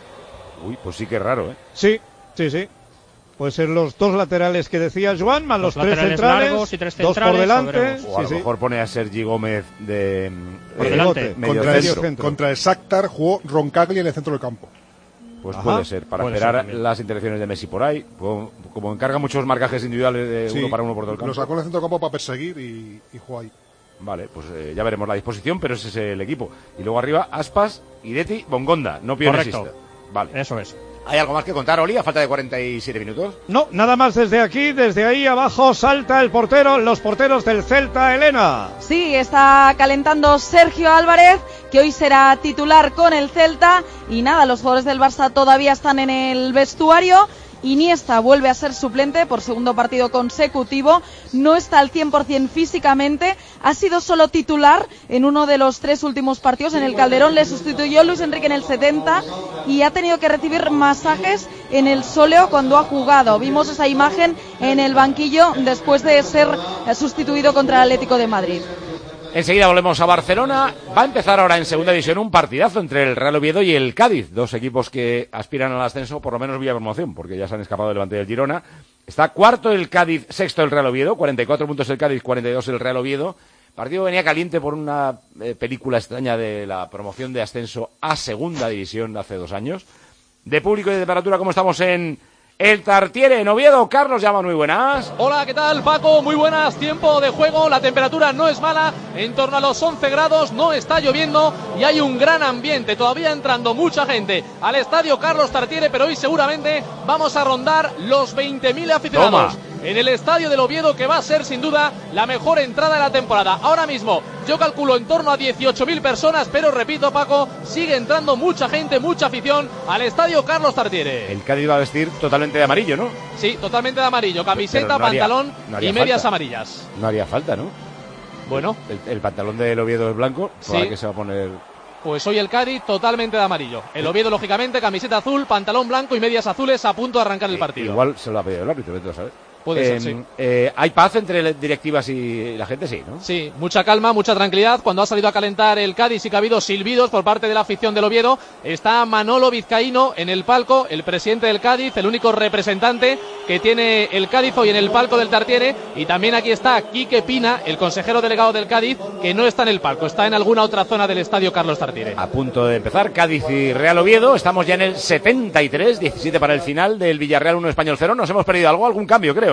Uy, pues sí que es raro, ¿eh? Sí, sí, sí. Pueden ser los dos laterales que decía Joan, más los, los tres centrales, largos y tres dos centrales, por delante. O a sí, lo mejor sí. pone a Sergi Gómez de por eh, delante. Medio contra, centro. el, contra el Shakhtar jugó Roncaglia en el centro del campo. Pues Ajá, puede ser, para puede esperar ser las intervenciones de Messi por ahí. Como, como encarga muchos marcajes individuales de Sí, uno para uno por todo el campo. lo sacó en el centro del campo para perseguir y, y jugó ahí. Vale, pues eh, ya veremos la disposición, pero ese es el equipo. Y luego arriba, Aspas, Guidetti, Bongonda, no Pio Correcto. Nesista. Vale. Eso es. ¿Hay algo más que contar, Oli, a falta de cuarenta y siete minutos? No, nada más desde aquí, desde ahí abajo salta el portero, los porteros del Celta, Elena. Sí, está calentando Sergio Álvarez, que hoy será titular con el Celta. Y nada, los jugadores del Barça todavía están en el vestuario. Iniesta vuelve a ser suplente por segundo partido consecutivo, no está al cien por ciento físicamente, ha sido solo titular en uno de los tres últimos partidos. En el Calderón le sustituyó Luis Enrique en el setenta y ha tenido que recibir masajes en el sóleo cuando ha jugado. Vimos esa imagen en el banquillo después de ser sustituido contra el Atlético de Madrid. Enseguida volvemos a Barcelona. Va a empezar ahora en segunda división un partidazo entre el Real Oviedo y el Cádiz. Dos equipos que aspiran al ascenso, por lo menos vía promoción, porque ya se han escapado del Levante y el Girona. Está cuarto el Cádiz, sexto el Real Oviedo, cuarenta y cuatro puntos el Cádiz, cuarenta y dos el Real Oviedo. Partido venía caliente por una eh, película extraña de la promoción de ascenso a segunda división hace dos años. De público y de temperatura, ¿cómo estamos en el Tartiere, en Oviedo? Carlos llama, muy buenas. Hola, ¿qué tal, Paco? Muy buenas, tiempo de juego, la temperatura no es mala, en torno a los once grados, no está lloviendo y hay un gran ambiente, todavía entrando mucha gente al estadio Carlos Tartiere, pero hoy seguramente vamos a rondar los veinte mil aficionados. Toma. En el estadio del Oviedo, que va a ser sin duda la mejor entrada de la temporada. Ahora mismo yo calculo en torno a dieciocho mil personas, pero repito, Paco, sigue entrando mucha gente, mucha afición al estadio Carlos Tartiere. El Cádiz va a vestir totalmente de amarillo, ¿no? Sí, totalmente de amarillo, camiseta, no haría, pantalón no haría y medias falta. amarillas. No haría falta, ¿no? Bueno. El, el pantalón del Oviedo es blanco, ¿para sí. qué se va a poner? Pues hoy el Cádiz totalmente de amarillo. El Oviedo, lógicamente, camiseta azul, pantalón blanco y medias azules a punto de arrancar el partido. Igual se lo ha pedido el árbitro, vete a saber. Puede eh, ser, sí. Eh, ¿Hay paz entre directivas y la gente? Sí, ¿no? Sí, mucha calma, mucha tranquilidad. Cuando ha salido a calentar el Cádiz y que ha habido silbidos por parte de la afición del Oviedo, está Manolo Vizcaíno en el palco, el presidente del Cádiz, el único representante que tiene el Cádiz hoy en el palco del Tartiere. Y también aquí está Quique Pina, el consejero delegado del Cádiz, que no está en el palco, está en alguna otra zona del estadio Carlos Tartiere. A punto de empezar, Cádiz y Real Oviedo. Estamos ya en el setenta y tres, diecisiete para el final del Villarreal uno Español cero. Nos hemos perdido algo, algún cambio, creo, ¿no?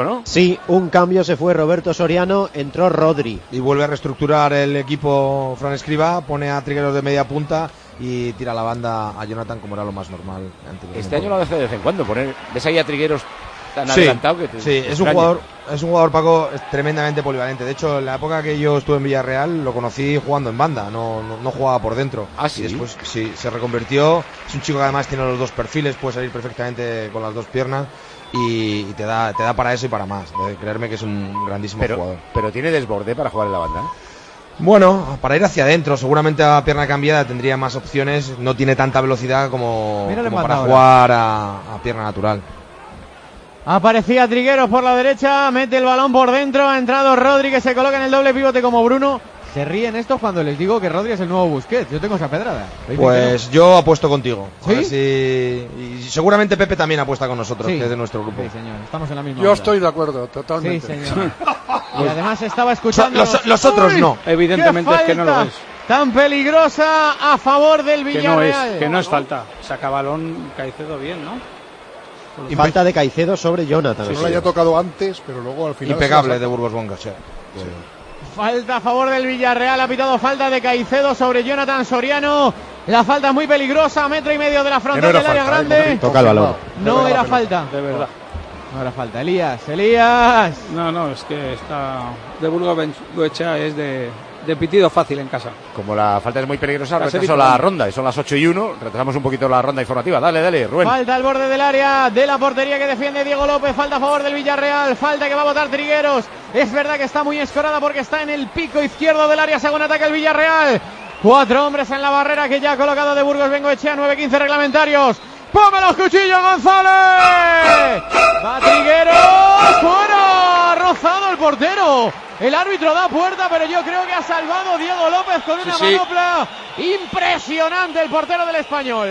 ¿no? Sí, un cambio, se fue Roberto Soriano, entró Rodri. Y vuelve a reestructurar el equipo Fran Escribá, pone a Trigueros de media punta y tira la banda a Jonathan como era lo más normal. Este año lo hace de vez en cuando, poner, ves ahí a Trigueros tan sí, adelantado que te, sí, te es un jugador, es un jugador, Paco, tremendamente polivalente. De hecho, en la época que yo estuve en Villarreal lo conocí jugando en banda, no, no, no jugaba por dentro. Ah, sí. Y después sí, se reconvirtió. Es un chico que además tiene los dos perfiles, puede salir perfectamente con las dos piernas y, y te da, te da para eso y para más. De creerme que es un grandísimo pero, jugador. Pero tiene desborde para jugar en la banda, ¿eh? Bueno, para ir hacia adentro, seguramente a pierna cambiada tendría más opciones. No tiene tanta velocidad como, como para ahora. jugar a, a pierna natural. Aparecía Trigueros por la derecha, mete el balón por dentro, ha entrado Rodri, que se coloca en el doble pivote como Bruno. Se ríen estos cuando les digo que Rodri es el nuevo Busquets. Yo tengo esa pedrada. Pues yo apuesto contigo. ¿Sí? A ver si... Y seguramente Pepe también apuesta con nosotros, Sí. que es de nuestro grupo. Sí, señor. Estamos en la misma Yo onda. estoy de acuerdo, totalmente. Sí, señor. Y además estaba escuchando... Los, los otros ¡Uy! no. Evidentemente ¡Qué es que no lo falta es. Tan peligrosa a favor del Que no es, Villarreal. que no es falta. Saca balón Caicedo bien, ¿no? Falta de Caicedo sobre Jonathan. No le haya tocado antes, pero luego al final... Impecable se de la- Burgos Bonga, sí. Falta a favor del Villarreal, ha pitado falta de Caicedo sobre Jonathan Soriano. La falta es muy peligrosa, metro y medio de la frontal era del área falta, grande. ¿eh? Toca el balón. No era falta. De verdad. No era falta. Elías, Elías. No, no, es que está de Burgos Bengoechea es de, de pitido fácil en casa. Como la falta es muy peligrosa, La retraso serie la final. ronda y son las ocho y uno. Retrasamos un poquito la ronda informativa. Dale, dale, Rubén. Falta al borde del área de la portería que defiende Diego López. Falta a favor del Villarreal. Falta que va a botar Trigueros. Es verdad que está muy escorada porque está en el pico izquierdo del área según ataca el Villarreal. Cuatro hombres en la barrera que ya ha colocado de Burgos Bengoechea. nueve quince reglamentarios. ¡Ponme los cuchillos, González! Va Trigueros. ¡Fuera! Ha rozado el portero. El árbitro da puerta, pero yo creo que ha salvado Diego López con una Sí, sí. manopla impresionante el portero del Español.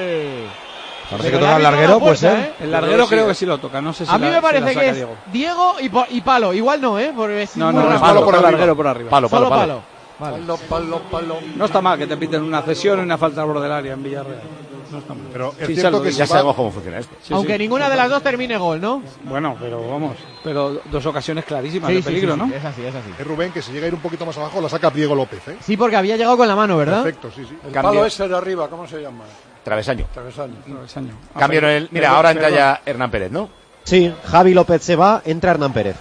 Parece Pero que toca el árbitro larguero, da pues puerta, ¿eh? El larguero creo que sí lo toca, no sé si A mí la- me si parece la saca que es Diego. Diego y, po- y Palo. Igual no, ¿eh? Porque es No, muy no, no, rápido. palo por por el arriba. larguero por arriba. Palo, palo, Solo palo. Palo. Vale. Palo, palo, palo. No está mal que te piten una cesión y una falta al borde del área en Villarreal. No está mal. Pero es Sí, cierto salvo, que sí. Ya si va- sabemos cómo funciona esto. Sí, Aunque sí. ninguna de las dos termine gol, ¿no? Bueno, pero vamos. Pero dos ocasiones clarísimas Sí, de sí, peligro, sí, ¿no? sí, es así, es así. es Rubén que si llega a ir un poquito más abajo la saca Diego López, ¿eh? Sí, porque había llegado con la mano, ¿verdad? Perfecto, sí, sí. El Cambio. palo ese de arriba, ¿cómo se llama? Travesaño. Travesaño. Travesaño. Ah, Cambio en pero- el. Mira, perdón, ahora entra perdón. ya Hernán Pérez, ¿no? Sí, Javi López se va, entra Hernán Pérez.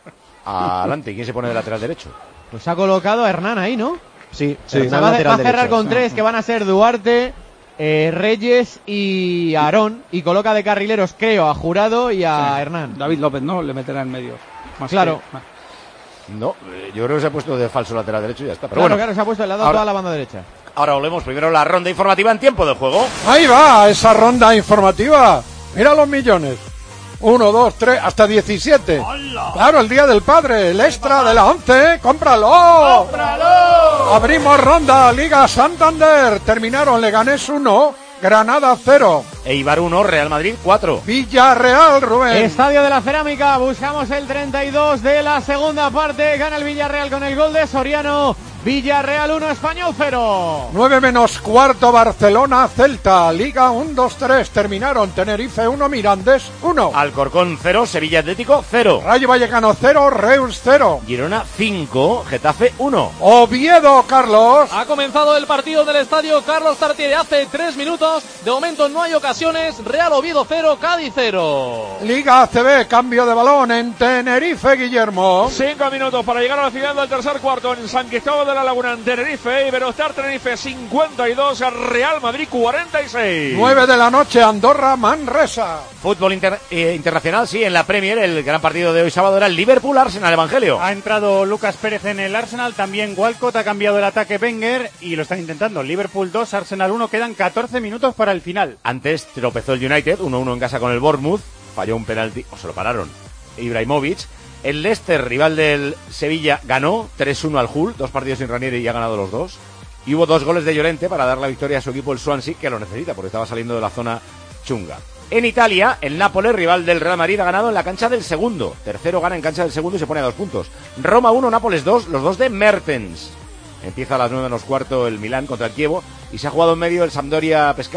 Adelante. ¿Quién se pone de lateral derecho? Pues ha colocado a Hernán ahí, ¿no? Sí, O sea, Hernán va, a- lateral va a cerrar derecho. con tres que van a ser Duarte, eh, Reyes y Aarón. Y coloca de carrileros, creo, a Jurado y a Sí. Hernán. David López, ¿no? Le meterá en medio. Más Claro. que- No, eh, yo creo que se ha puesto de falso lateral derecho y ya está. Pero Claro, bueno, claro, se ha puesto al lado ahora- toda la banda derecha. ahora volvemos primero a la ronda informativa en tiempo de juego. Ahí va, esa ronda informativa. Mira los millones. Uno, dos, tres, hasta diecisiete. Claro, el Día del Padre, el extra de la once, ¡cómpralo! ¡Cómpralo! Abrimos ronda, Liga Santander. Terminaron Leganés uno, Granada cero. Eibar uno, Real Madrid cuatro. Villarreal, Rubén. Estadio de la Cerámica, buscamos el treinta y dos de la segunda parte. Gana el Villarreal con el gol de Soriano. Villarreal uno, Español cero. nueve menos cuarto, Barcelona, Celta. Liga uno, dos, tres. Terminaron Tenerife uno, Mirandés uno. Alcorcón cero, Sevilla Atlético cero. Rayo Vallecano cero, Reus cero. Girona cinco, Getafe uno. Oviedo, Carlos. Ha comenzado el partido del estadio Carlos Tartiere hace tres minutos. De momento no hay ocasiones. Real Oviedo cero, Cádiz cero. Liga A C B, cambio de balón en Tenerife, Guillermo. Cinco minutos para llegar al final del tercer cuarto en San Cristóbal de la Laguna, en Tenerife. Iberostar Tenerife cincuenta y dos, Real Madrid cuarenta y seis. nueve de la noche, Andorra, Manresa. Fútbol inter- eh, internacional, sí, en la Premier, el gran partido de hoy sábado era el Liverpool-Arsenal, Evangelio. Ha entrado Lucas Pérez en el Arsenal, también Walcott, ha cambiado el ataque Wenger y lo están intentando. Liverpool dos, Arsenal uno, quedan catorce minutos para el final. Antes tropezó el United, uno uno en casa con el Bournemouth, falló un penalti, o se lo pararon, Ibrahimovic. El Leicester, rival del Sevilla, ganó tres uno al Hull, dos partidos sin Ranieri y ha ganado los dos. Y hubo dos goles de Llorente para dar la victoria a su equipo, el Swansea, que lo necesita porque estaba saliendo de la zona chunga. En Italia, el Nápoles, rival del Real Madrid, ha ganado en la cancha del segundo. Tercero gana en cancha del segundo y se pone a dos puntos. Roma uno, Nápoles dos, los dos de Mertens. Empieza a las nueve menos cuarto el Milán contra el Chievo y se ha jugado en medio el Sampdoria Pescara,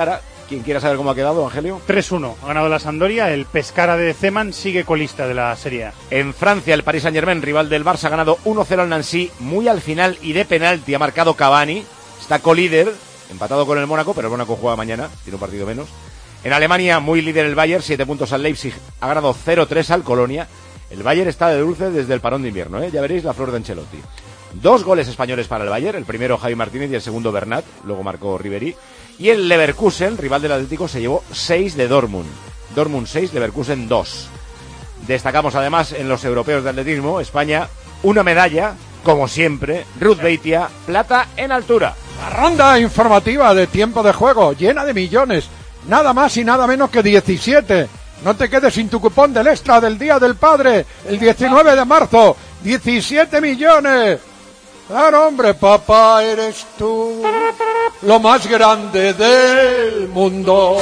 quien quiera saber cómo ha quedado, Angelio. tres uno, ha ganado la Sampdoria, el Pescara de Zeman sigue colista de la Serie A. En Francia, el Paris Saint-Germain, rival del Barça, ha ganado uno cero al Nancy, muy al final y de penalti, ha marcado Cavani, está colíder, empatado con el Mónaco, pero el Mónaco juega mañana, tiene un partido menos. En Alemania, muy líder el Bayern, siete puntos al Leipzig, ha ganado cero tres al Colonia. El Bayern está de dulce desde el parón de invierno, ¿eh? Ya veréis la flor de Ancelotti. Dos goles españoles para el Bayern, el primero Javi Martínez y el segundo Bernat, luego marcó Ribéry. Y el Leverkusen, rival del Atlético, se llevó seis de Dortmund. Dortmund seis, Leverkusen dos. Destacamos además en los europeos de atletismo, España, una medalla, como siempre, Ruth Beitia, plata en altura. La ronda informativa de tiempo de juego, llena de millones, nada más y nada menos que diecisiete. No te quedes sin tu cupón del extra del Día del Padre, el diecinueve de marzo, diecisiete millones. Claro, hombre, papá, eres tú, lo más grande del mundo.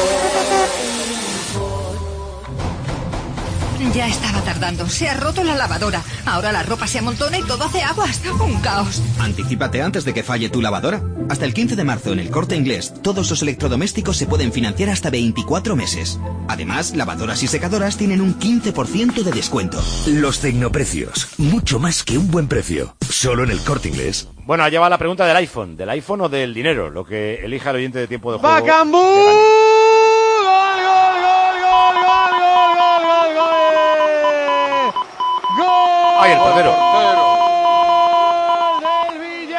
Ya estaba tardando, se ha roto la lavadora. Ahora la ropa se amontona y todo hace aguas. Un caos. Anticípate antes de que falle tu lavadora. Hasta el quince de marzo en el Corte Inglés, todos los electrodomésticos se pueden financiar hasta veinticuatro meses. Además, lavadoras y secadoras tienen un quince por ciento de descuento. Los tecnoprecios, mucho más que un buen precio. Solo en el Corte Inglés. Bueno, allá va la pregunta del iPhone. ¿Del iPhone o del dinero? Lo que elija el oyente de tiempo de juego. ¡Bacambú! ¡Ay, el portero! ¡Gol del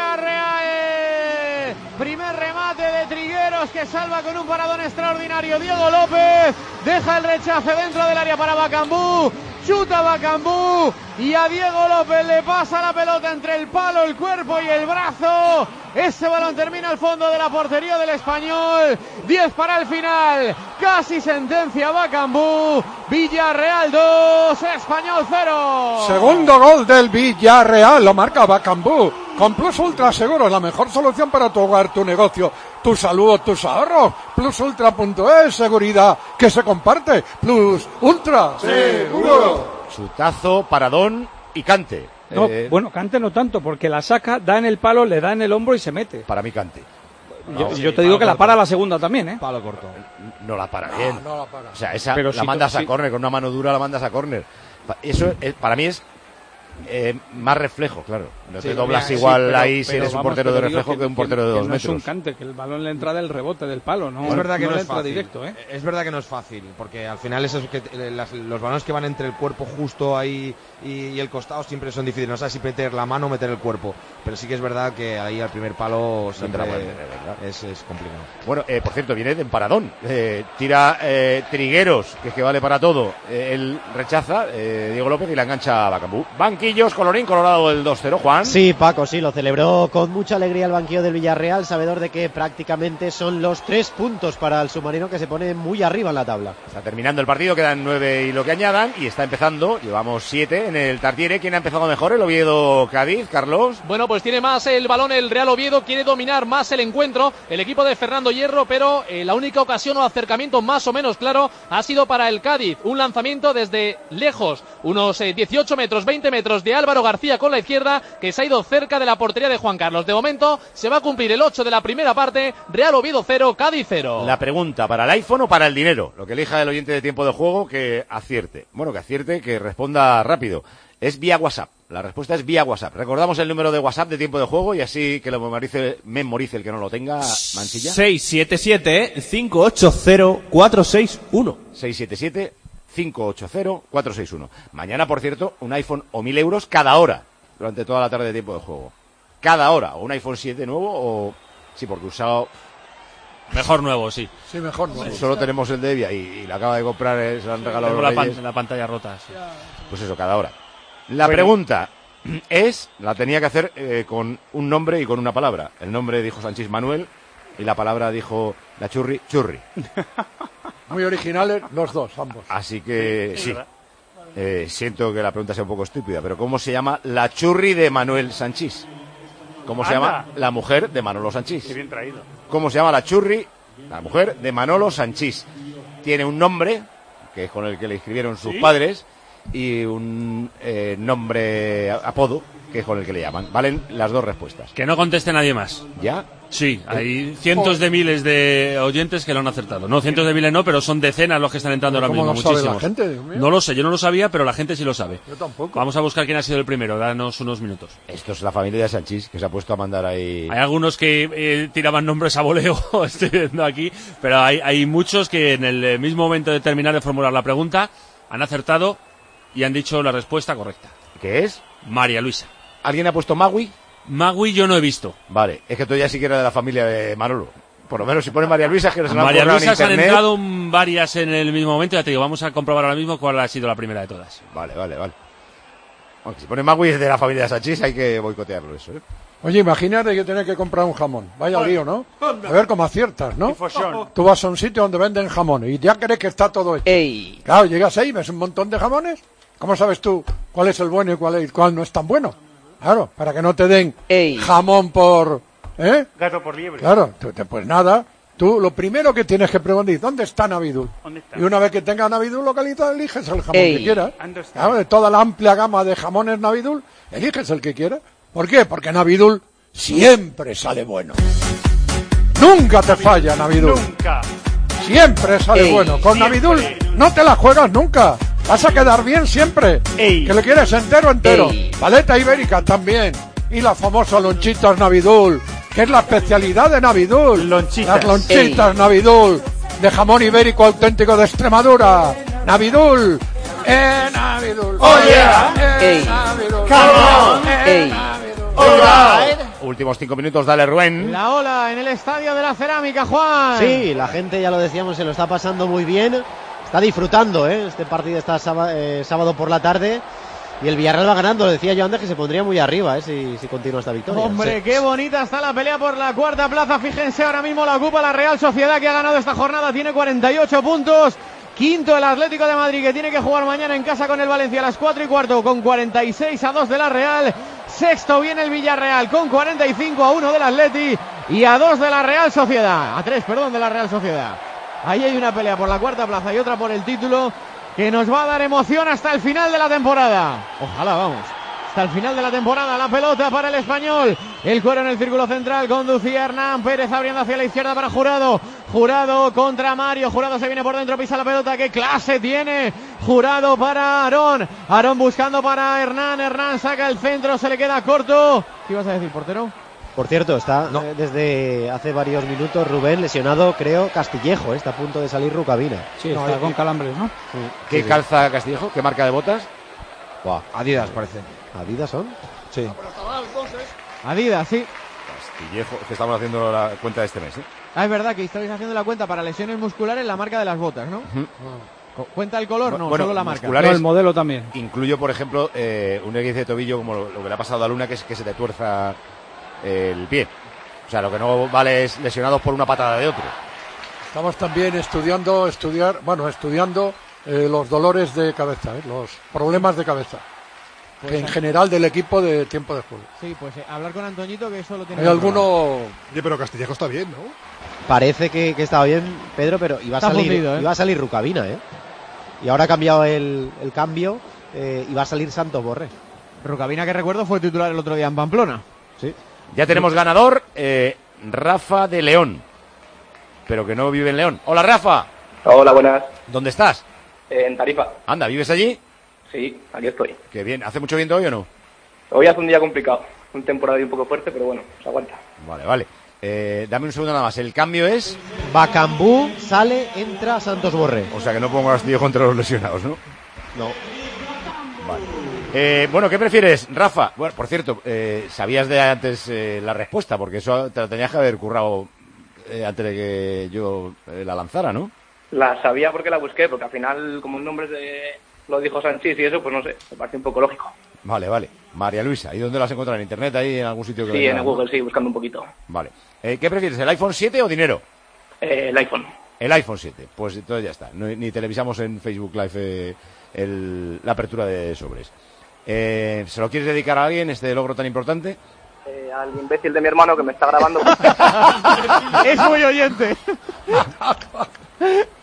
Villarreal! Primer remate de Trigueros que salva con un paradón extraordinario. Diego López deja el rechace dentro del área para Bacambú. Chuta Bacambú y a Diego López le pasa la pelota entre el palo, el cuerpo y el brazo. Ese balón termina al fondo de la portería del Español. diez para el final. Casi sentencia Bacambú. Villarreal dos, Español cero. Segundo gol del Villarreal, lo marca Bacambú. Con Plus Ultra Seguros, la mejor solución para tu hogar, tu negocio, tu salud o tus ahorros. Plus Ultra punto es, seguridad que se comparte. Plus Ultra Seguro. Chutazo, paradón y cante. No, eh, bueno, Cante no tanto, porque la saca, da en el palo, le da en el hombro y se mete. Para mí Cante. Yo, No, yo sí, te digo que corto. la para la segunda también, ¿eh? Palo corto. No la para No, bien. no la para. O sea, esa Pero la si mandas tú- a si- córner, con una mano dura la mandas a córner. Pa- Eso es- para mí es eh, más reflejo, claro. No Sí, te doblas mira, igual Sí, pero- ahí si pero eres un vamos, portero de te digo reflejo que, un portero de dos que no metros. es un Cante, que el balón le entra del rebote del palo, no, Es verdad que no, le es entra fácil. directo, ¿eh? Es verdad que no es fácil, porque al final esos que, eh, las- los balones que van entre el cuerpo justo ahí y, y el costado siempre son difíciles. No sabes si meter la mano o meter el cuerpo. Pero sí que es verdad que ahí al primer palo siempre entra mal, ¿verdad? es, es complicado. Bueno, eh, por cierto, viene de emparadón. Eh, tira eh, Trigueros, que es que vale para todo. Eh, él rechaza, eh, Diego López, y la engancha a Bacambú. Banquillos, colorín colorado del dos cero, Juan. Sí, Paco, sí, lo celebró con mucha alegría el banquillo del Villarreal, sabedor de que prácticamente son los tres puntos para el submarino, que se pone muy arriba en la tabla. Está terminando el partido, quedan nueve y lo que añadan, y está empezando, llevamos siete en el Tartiere. ¿Quién ha empezado mejor? El Oviedo Cádiz, Carlos. Bueno, pues tiene más el balón el Real Oviedo, quiere dominar más el encuentro, el equipo de Fernando Hierro, pero eh, la única ocasión o acercamiento más o menos claro ha sido para el Cádiz. Un lanzamiento desde lejos, unos eh, dieciocho metros, veinte metros de Álvaro García con la izquierda, que se ha ido cerca de la portería de Juan Carlos. De momento se va a cumplir el ocho de la primera parte, Real Oviedo cero, Cádiz cero. La pregunta, ¿para el iPhone o para el dinero? Lo que elija el oyente de tiempo de juego, que acierte. Bueno, que acierte, que responda rápido. Es vía WhatsApp. La respuesta es vía WhatsApp. Recordamos el número de WhatsApp de tiempo de juego y así que lo memorice, memorice el que no lo tenga, Mansilla. seis siete siete, cinco ocho cero, cuatro seis uno. seis siete siete, cinco ocho cero, cuatro seis uno. Mañana, por cierto, un iPhone o mil euros cada hora, durante toda la tarde de tiempo de juego. Cada hora. O un iPhone siete nuevo o... Sí, porque usado... Mejor nuevo, sí. Sí, mejor nuevo. Solo tenemos el de Evia y, y la acaba de comprar, eh, se lo han regalado Tengo los la, Reyes. pan- la pantalla rota. Sí. Pues eso, cada hora. La Bueno. pregunta es, la tenía que hacer eh, con un nombre y con una palabra. El nombre dijo Sanchís Manuel y la palabra dijo la churri, churri. Muy originales los dos, ambos. Así que Sí, sí, ¿verdad? eh, siento que la pregunta sea un poco estúpida, pero ¿cómo se llama la churri de Manuel Sanchís? ¿Cómo se Anda. llama la mujer de Manolo Sanchís? Qué bien traído. ¿Cómo se llama la churri, la mujer de Manolo Sanchís? Tiene un nombre, que es con el que le escribieron sus ¿Sí? padres, y un eh, nombre, apodo, que es con el que le llaman. Valen las dos respuestas. Que no conteste nadie más. ¿Ya? Sí, hay cientos de miles de oyentes que lo han acertado. No, cientos de miles no, pero son decenas los que están entrando ahora mismo. ¿Cómo lo sabe muchísimos. la gente, Dios mío? No lo sé, yo no lo sabía, pero la gente sí lo sabe. Yo tampoco. Vamos a buscar quién ha sido el primero, danos unos minutos. Esto es la familia de Sanchís, que se ha puesto a mandar ahí... Hay algunos que eh, tiraban nombres a voleo, estoy viendo aquí, pero hay, hay muchos que en el mismo momento de terminar de formular la pregunta han acertado y han dicho la respuesta correcta. ¿Qué es? María Luisa. ¿Alguien ha puesto Magui? Magui yo no he visto. Vale, es que tú ya siquiera de la familia de Manolo. Por lo menos si pones María Luisa, que no se la María Luisa en han entrado varias en el mismo momento, ya te digo, vamos a comprobar ahora mismo cuál ha sido la primera de todas. Vale, vale, vale. Aunque si pones Magui es de la familia de Sanchís, hay que boicotearlo eso, ¿eh? Oye, imagínate que tienes que comprar un jamón. Vaya lío, ¿no? A ver cómo aciertas, ¿no? Tú vas a un sitio donde venden jamones y ya crees que está todo hecho. Ey. Claro, llegas ahí, ves un montón de jamones. ¿Cómo sabes tú cuál es el bueno y cuál, es, cuál no es tan bueno? Claro, para que no te den Ey. jamón por... ¿eh? Gato por liebre. Claro, tú, pues nada. Tú lo primero que tienes que preguntar es ¿dónde está Navidul? ¿Dónde está? Y una vez que tengas Navidul localizado, eliges el jamón Ey. que quieras. ¿Dónde está? Claro, de toda la amplia gama de jamones Navidul, eliges el que quieras. ¿Por qué? Porque Navidul siempre sale bueno. Nunca te falla Navidul. Nunca. Siempre sale Ey. bueno. Con Siempre. Navidul no te la juegas nunca. Vas a quedar bien siempre. Ey. Que lo quieres entero, entero. Ey. Paleta ibérica también. Y la famosa lonchitas Navidul, que es la especialidad de Navidul. Lonchitas. Las lonchitas Ey. Navidul, de jamón ibérico auténtico de Extremadura. Navidul. Eh, Navidul. Oh, yeah. Eh, Ey. Navidul. Come on. Eh, Ey. Navidul. All Últimos cinco minutos, dale Rubén. La ola en el estadio de la Cerámica, Juan. Sí, la gente, ya lo decíamos, se lo está pasando muy bien. Está disfrutando, ¿eh? Este partido está sábado, eh, sábado por la tarde. Y el Villarreal va ganando. Lo decía yo antes que se pondría muy arriba, ¿eh? Si, si continúa esta victoria. Hombre, Sí. qué bonita está la pelea por la cuarta plaza. Fíjense, ahora mismo la ocupa la Real Sociedad, que ha ganado esta jornada. Tiene cuarenta y ocho puntos. Quinto el Atlético de Madrid, que tiene que jugar mañana en casa con el Valencia a las cuatro y cuarto con cuarenta y seis a dos de la Real. Sexto viene el Villarreal con cuarenta y cinco a uno del Atleti y a dos de la Real Sociedad. A tres, perdón, de la Real Sociedad. Ahí hay una pelea por la cuarta plaza y otra por el título que nos va a dar emoción hasta el final de la temporada. Ojalá, vamos. Hasta el final de la temporada, la pelota para el Español. El cuero en el círculo central, conducía Hernán Pérez abriendo hacia la izquierda para Jurado. Jurado contra Mario, Jurado se viene por dentro, pisa la pelota, qué clase tiene. Jurado para Aarón, Aarón buscando para Hernán, Hernán saca el centro, se le queda corto. ¿Qué ibas a decir, portero? Por cierto, está no. eh, desde hace varios minutos Rubén lesionado, creo, Castillejo, eh, está a punto de salir Rucabina. Sí, está no, con calambres, ¿no? Sí. ¿Qué sí, calza Castillejo? ¿Qué marca de botas? Wow. Adidas, parece. ¿Adidas son? Sí. Adidas, sí. Castillejo, que estamos haciendo la cuenta de este mes, ¿eh? Ah, es verdad que estáis haciendo la cuenta para lesiones musculares, la marca de las botas, ¿no? Uh-huh. ¿Cuenta el color? No, bueno, solo la marca. No, el modelo también. Incluyo, por ejemplo, eh, un esguince de tobillo como lo, lo que le ha pasado a Luna, que es que se te tuerza el pie. O sea, lo que no vale es lesionados por una patada de otro. Estamos también estudiando, estudiar, bueno, estudiando eh, los dolores de cabeza, eh, los problemas de cabeza. Pues que en general del equipo de tiempo de juego. Sí, pues eh, hablar con Antoñito, que eso lo tiene. Hay alguno. Oye, pero Castillejo está bien, ¿no? Parece que, que estaba bien, Pedro, pero iba a está salir, fundido, ¿eh? iba a salir Rucabina, ¿eh? Y ahora ha cambiado el, el cambio eh, y va a salir Santos Borré. Rucabina, que recuerdo, fue titular el otro día en Pamplona. Sí. Ya tenemos ganador, eh, Rafa de León, pero que no vive en León. Hola, Rafa. Hola, buenas. ¿Dónde estás? Eh, en Tarifa. Anda, ¿vives allí? Sí, aquí estoy. Qué bien. ¿Hace mucho viento hoy o no? Hoy hace un día complicado. Un temporada un poco fuerte, pero bueno, se aguanta. Vale, vale. Eh, dame un segundo nada más. El cambio es... Bacambú sale, entra Santos Borré. O sea que no pongo a Castillo contra los lesionados, ¿no? No. Vale. Eh, bueno, ¿qué prefieres, Rafa? Bueno, por cierto, eh, sabías de antes eh, la respuesta, porque eso te la tenías que haber currado eh, antes de que yo eh, la lanzara, ¿no? La sabía porque la busqué, porque al final, como el nombre de... lo dijo Sanchís y eso, pues no sé, me parece un poco lógico. Vale, vale. María Luisa, ¿y dónde la has encontrado? ¿En internet? ¿Ahí en algún sitio? Que Sí, en el ¿no? Google, sí, buscando un poquito. Vale. Eh, ¿Qué prefieres, el iPhone siete o dinero? Eh, el iPhone. El iPhone siete. Pues entonces ya está. No, ni televisamos en Facebook Live eh, el, la apertura de sobres. Eh, ¿Se lo quieres dedicar a alguien, este logro tan importante? Eh, al imbécil de mi hermano que me está grabando. Es muy oyente.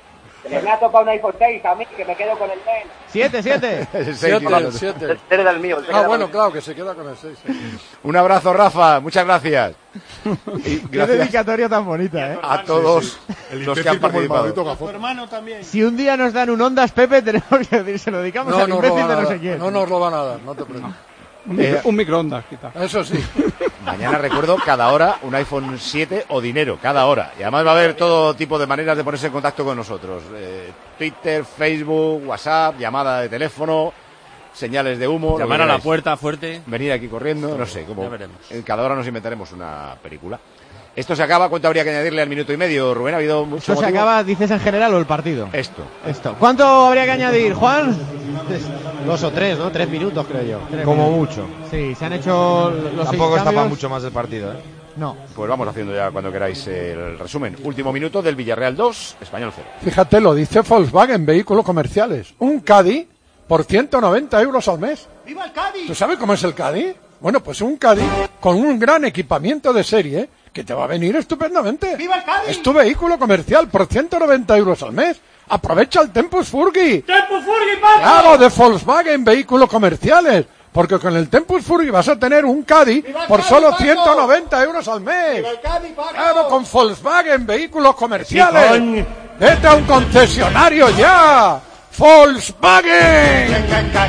Que me ha tocado un iPhone seis a mí, que me quedo con el seis. Siete, siete. siete, siete. Eres del mío. Ah, bueno, claro, que se queda con el seis. Un abrazo, Rafa. Muchas gracias. Y Qué gracias dedicatoria tan bonita, ¿eh? a todos Sí, sí. El los que han imbécil como el participado. maldito Tu hermano también. Si un día nos dan un Ondas Pepe, tenemos que decir, se lo dedicamos No al nos lo imbécil van a de no dar, sé quién. no nos lo van a dar, no te preocupes. Un, Eh, micro- un microondas, quizá. Eso sí. Mañana recuerdo cada hora un iPhone siete o dinero, cada hora. Y además va a haber todo tipo de maneras de ponerse en contacto con nosotros. Eh, Twitter, Facebook, WhatsApp, llamada de teléfono, señales de humo. lo que Llamar a la queráis. puerta fuerte. Venir aquí corriendo, no sé, como Ya veremos. en cada hora nos inventaremos una película. Esto se acaba, ¿cuánto habría que añadirle al minuto y medio, Rubén? ¿Ha habido mucho ¿Esto se motivo? acaba, dices en general o el partido? Esto. Esto. ¿Cuánto habría que añadir, Juan? Dos o tres, ¿no? Tres minutos, creo yo. Tres Como minutos. mucho. Sí, se han hecho los Tampoco seis está para cambios. mucho más el partido, ¿eh? No. Pues vamos haciendo ya cuando queráis el resumen. Último minuto del Villarreal dos, Español cero. Fíjate, lo dice Volkswagen, vehículos comerciales. Un Caddy por ciento noventa euros al mes. ¡Viva el Cádiz! ¿Tú sabes cómo es el Caddy? Bueno, pues un Caddy con un gran equipamiento de serie que te va a venir estupendamente. ¡Viva el Cádiz! Es tu vehículo comercial por ciento noventa euros al mes. Aprovecha el Tempus Furgi. ¡Tempus Furgi, Paco! Claro, de Volkswagen, vehículos comerciales. Porque con el Tempus Furgi vas a tener un Caddy ¡Viva el por Cádiz, solo Paco! ciento noventa euros al mes. ¡Viva el Cádiz, Paco! Claro, con Volkswagen, vehículos comerciales. Sí, coño. Vete a un concesionario ya. Volkswagen.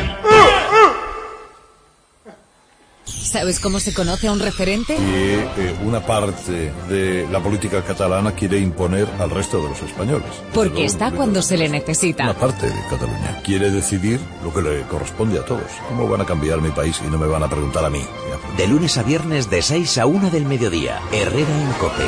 ¿Sabes cómo se conoce a un referente? Que eh, una parte de la política catalana quiere imponer al resto de los españoles. Porque está cuando se le necesita. Una parte de Cataluña quiere decidir lo que le corresponde a todos. ¿Cómo van a cambiar mi país y no me van a preguntar a mí? De lunes a viernes de seis a una del mediodía. Herrera en COPE.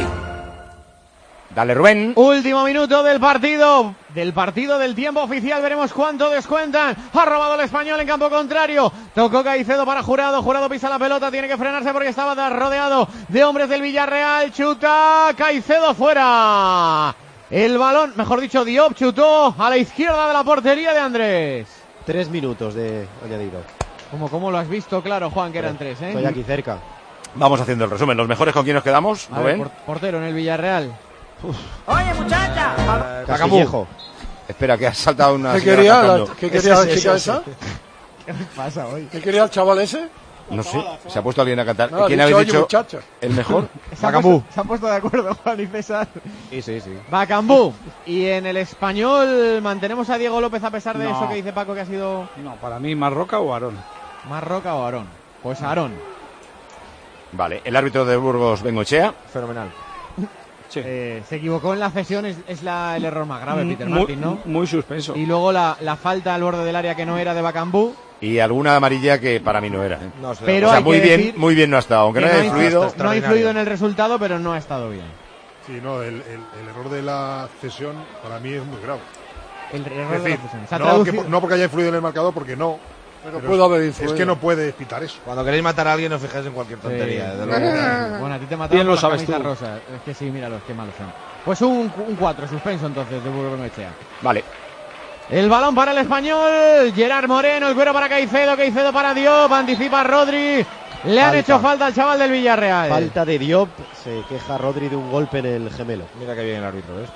Dale, Rubén. Último minuto del partido. Del partido del tiempo oficial. Veremos cuánto descuentan. Ha robado el Español en campo contrario. Tocó Caicedo para Jurado. Jurado pisa la pelota. Tiene que frenarse porque estaba rodeado de hombres del Villarreal. Chuta. Caicedo fuera. El balón, mejor dicho, Diop chutó a la izquierda de la portería de Andrés. Tres minutos de añadido. ¿Cómo, cómo lo has visto? Claro, Juan, que eran tres, ¿eh? Estoy aquí cerca. Vamos haciendo el resumen. ¿Los mejores con quién nos quedamos, A ver, Rubén? por- portero en el Villarreal. Oye, muchacha. Castillejo. Espera, que ha saltado una ¿Qué señora quería, la, cantando. ¿qué quería la chica esa? ¿Qué pasa hoy? ¿Qué quería el chaval ese? No sé, se ha puesto alguien a cantar. No, ha ¿Quién dicho, habéis "Oye, dicho muchacha". el mejor? Se han, puesto, se han puesto de acuerdo, Juan y César. Sí, sí, sí. Bacambú. Y en el Español mantenemos a Diego López a pesar de No. eso que dice Paco que ha sido No, para mí, Marroca o Aarón. más Roca o Aarón. Pues Aarón. Vale, el árbitro de Burgos, Bengochea. Fenomenal. Eh, se equivocó en la cesión, es, es la, el error más grave, Peter Muy- Martin, ¿no? Muy suspenso. Y luego la, la falta al borde del área que no era de Bacambú. Y alguna amarilla que para mí no era. ¿eh? No, se- Pero o sea, hay muy que bien, decir muy bien no ha estado, aunque que no haya ha influido. influ- no ha influido en el resultado, pero no ha estado bien. Sí, no, el, el- el error de la cesión para mí es muy grave. El error Es de decir, la cesión. Se ha no, traducido- que- no porque haya influido en el marcador, porque no. Pero pudo haber influido. Es que no puede pitar eso. Cuando queréis matar a alguien, no fijáis en cualquier tontería. Sí. desde luego. Bueno, a ti te mataron Bien lo por las sabes camisas tú. rosas. Es que sí, míralos, qué malos son. Pues un cuatro, suspenso entonces de Burgos Bengoechea. Vale. El balón para el Español, Gerard Moreno, el cuero para Caicedo, Caicedo para Diop, anticipa a Rodri. Le han Falta. hecho falta al chaval del Villarreal. Falta de Diop. Se queja Rodri de un golpe en el gemelo. Mira que bien el árbitro, ¿ves?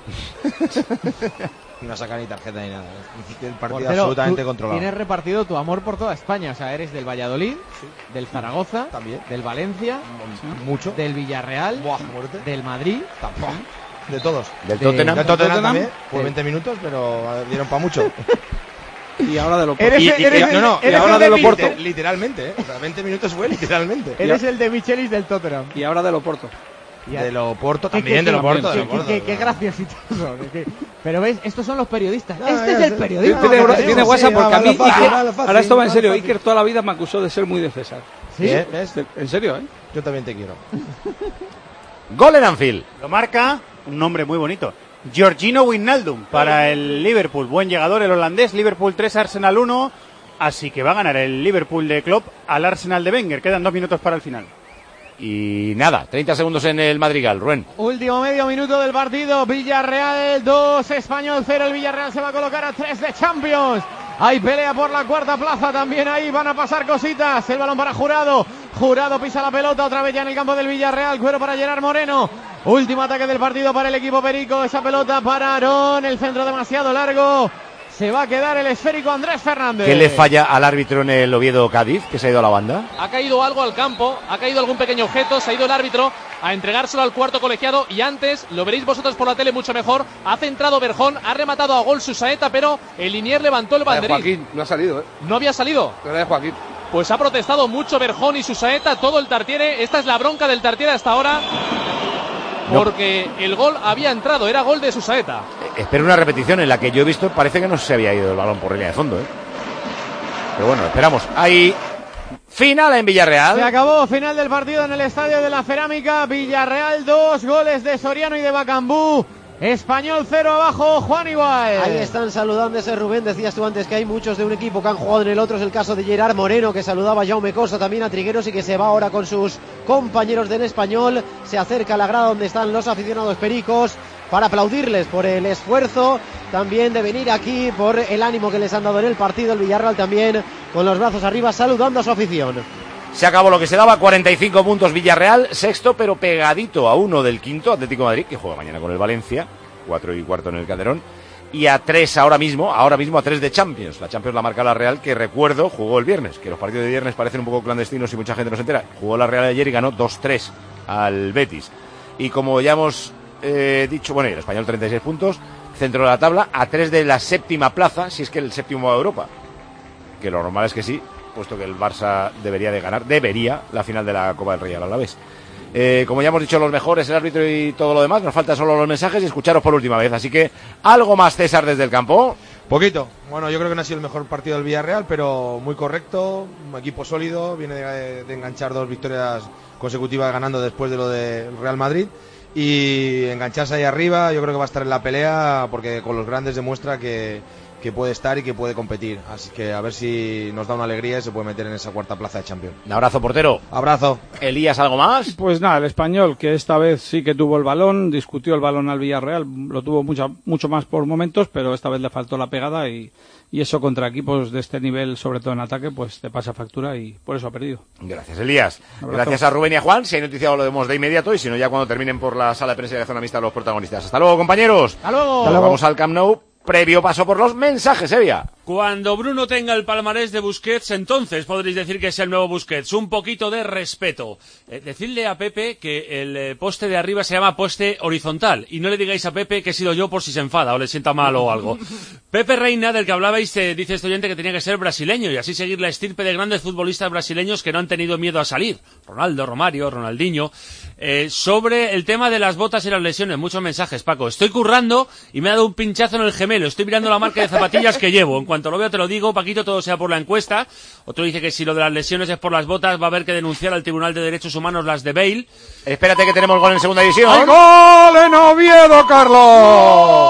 No saca ni tarjeta ni nada. ¿eh? El partido Portero, absolutamente tú controlado. Tienes repartido tu amor por toda España. O sea, eres del Valladolid, del Zaragoza, También. del Valencia, Mucho. del Villarreal, Buah, muerte. del Madrid. Tampoco. De todos. Del De- Tottenham. De Tottenham Tottenham. también. Por Sí. veinte minutos, pero dieron para mucho. Y ahora de lo Eres, Y- el- y- eres y- el- no, no, y eres ahora el de de Loporto. Michel- Literalmente, ¿eh? O sea, veinte minutos fue literalmente. Eres el de Michelis del Tottenham. Y ahora de Loporto. Y a- De Loporto ¿Qué- también, qué- de qué- Loporto. qué- de Loporto, qué- de qué Loporto. graciositos son. es que- Pero ves, estos son los periodistas. No, Este ya es el sé. periodismo. Tiene, que tiene tenemos. WhatsApp sí, porque a va, mí, va, fácil, Iker- va, fácil, ahora esto va en va, serio, fácil. Iker toda la vida me acusó de ser muy de César. ¿Sí? ¿Eh? ¿Ves? En serio, ¿eh? Yo también te quiero. Gol en Anfield. Lo marca un nombre muy bonito. Georgino Wijnaldum para el Liverpool. Buen llegador el holandés. Liverpool tres, Arsenal uno. Así que va a ganar el Liverpool de Klopp al Arsenal de Wenger. Quedan dos minutos para el final. Y nada, treinta segundos en el Madrigal, Rubén. Último medio minuto del partido. Villarreal dos, Español cero. El Villarreal se va a colocar a tres de Champions. Hay pelea por la cuarta plaza también. Ahí van a pasar cositas. El balón para Jurado. Jurado pisa la pelota otra vez ya en el campo del Villarreal. Cuero para Gerard Moreno. Último ataque del partido para el equipo perico. Esa pelota para Aarón. El centro demasiado largo. Se va a quedar el esférico Andrés Fernández. ¿Qué le falla al árbitro en el Oviedo Cádiz, que se ha ido a la banda? Ha caído algo al campo, ha caído algún pequeño objeto, se ha ido el árbitro a entregárselo al cuarto colegiado y antes, lo veréis vosotros por la tele mucho mejor, ha centrado Berjón, ha rematado a gol Susaeta, pero el Linier levantó el banderín. Joaquín, no ha salido, ¿eh? ¿No había salido? Era de Joaquín. Pues ha protestado mucho Berjón y Susaeta, todo el Tartiere. Esta es la bronca del Tartiere hasta ahora. Porque no. El gol había entrado, era gol de Susaeta. Espero una repetición en la que yo he visto, parece que no se había ido el balón por línea de fondo, ¿eh? Pero bueno, esperamos. Hay final en Villarreal. Se acabó, final del partido en el Estadio de la Cerámica. Villarreal dos, goles de Soriano y de Bacambú. Español cero abajo, Juan igual. Ahí están saludándose, Rubén. Decías tú antes que hay muchos de un equipo que han jugado en el otro. Es el caso de Gerard Moreno, que saludaba a Jaume Costa, también a Trigueros, y que se va ahora con sus compañeros del Español. Se acerca a la grada donde están los aficionados pericos para aplaudirles por el esfuerzo también de venir aquí, por el ánimo que les han dado en el partido. El Villarreal también con los brazos arriba saludando a su afición. Se acabó lo que se daba, cuarenta y cinco puntos Villarreal, sexto, pero pegadito a uno del quinto, Atlético de Madrid, que juega mañana con el Valencia, cuatro y cuarto en el Calderón, y a tres ahora mismo, ahora mismo a tres de Champions. La Champions la marca la Real, que recuerdo, jugó el viernes, que los partidos de viernes parecen un poco clandestinos y mucha gente no se entera. Jugó la Real ayer y ganó dos tres al Betis. Y como ya hemos eh, dicho, bueno, y el Español treinta y seis puntos, centro de la tabla, a tres de la séptima plaza, si es que el séptimo va a Europa, que lo normal es que sí, puesto que el Barça debería de ganar, debería, la final de la Copa del Rey al Alavés. Eh, como ya hemos dicho, los mejores, el árbitro y todo lo demás, nos faltan solo los mensajes y escucharos por última vez. Así que, ¿algo más, César, desde el campo? Poquito. Bueno, yo creo que no ha sido el mejor partido del Villarreal, pero muy correcto, un equipo sólido, viene de, de enganchar dos victorias consecutivas ganando después de lo del Real Madrid. Y engancharse ahí arriba, yo creo que va a estar en la pelea, porque con los grandes demuestra que... que puede estar y que puede competir, así que a ver si nos da una alegría y se puede meter en esa cuarta plaza de Champions. Un abrazo, portero. Abrazo. Elías, ¿algo más? Pues nada, el Español, que esta vez sí que tuvo el balón, discutió el balón al Villarreal, lo tuvo mucho, mucho más por momentos, pero esta vez le faltó la pegada y, y eso contra equipos de este nivel, sobre todo en ataque, pues te pasa factura y por eso ha perdido. Gracias, Elías. Gracias a Rubén y a Juan. Si hay noticia lo vemos de inmediato y si no ya cuando terminen por la sala de prensa de la zona mixta los protagonistas. Hasta luego, compañeros. Hasta luego. Hasta luego. Vamos al Camp Nou. Previo paso por los mensajes, Evia. Cuando Bruno tenga el palmarés de Busquets, entonces podréis decir que es el nuevo Busquets. Un poquito de respeto. Eh, decidle a Pepe que el eh, poste de arriba se llama poste horizontal. Y no le digáis a Pepe que he sido yo por si se enfada o le sienta mal o algo. Pepe Reina, del que hablabais, eh, dice este oyente que tenía que ser brasileño y así seguir la estirpe de grandes futbolistas brasileños que no han tenido miedo a salir. Ronaldo, Romario, Ronaldinho. Eh, sobre el tema de las botas y las lesiones, muchos mensajes, Paco. Estoy currando y me ha dado un pinchazo en el gemelo. Estoy mirando la marca de zapatillas que llevo. En cuanto lo veo te lo digo, Paquito, todo sea por la encuesta. Otro dice que si lo de las lesiones es por las botas, va a haber que denunciar al Tribunal de Derechos Humanos las de Bale. Espérate que tenemos gol en segunda división. ¡Hay gol en Oviedo, Carlos!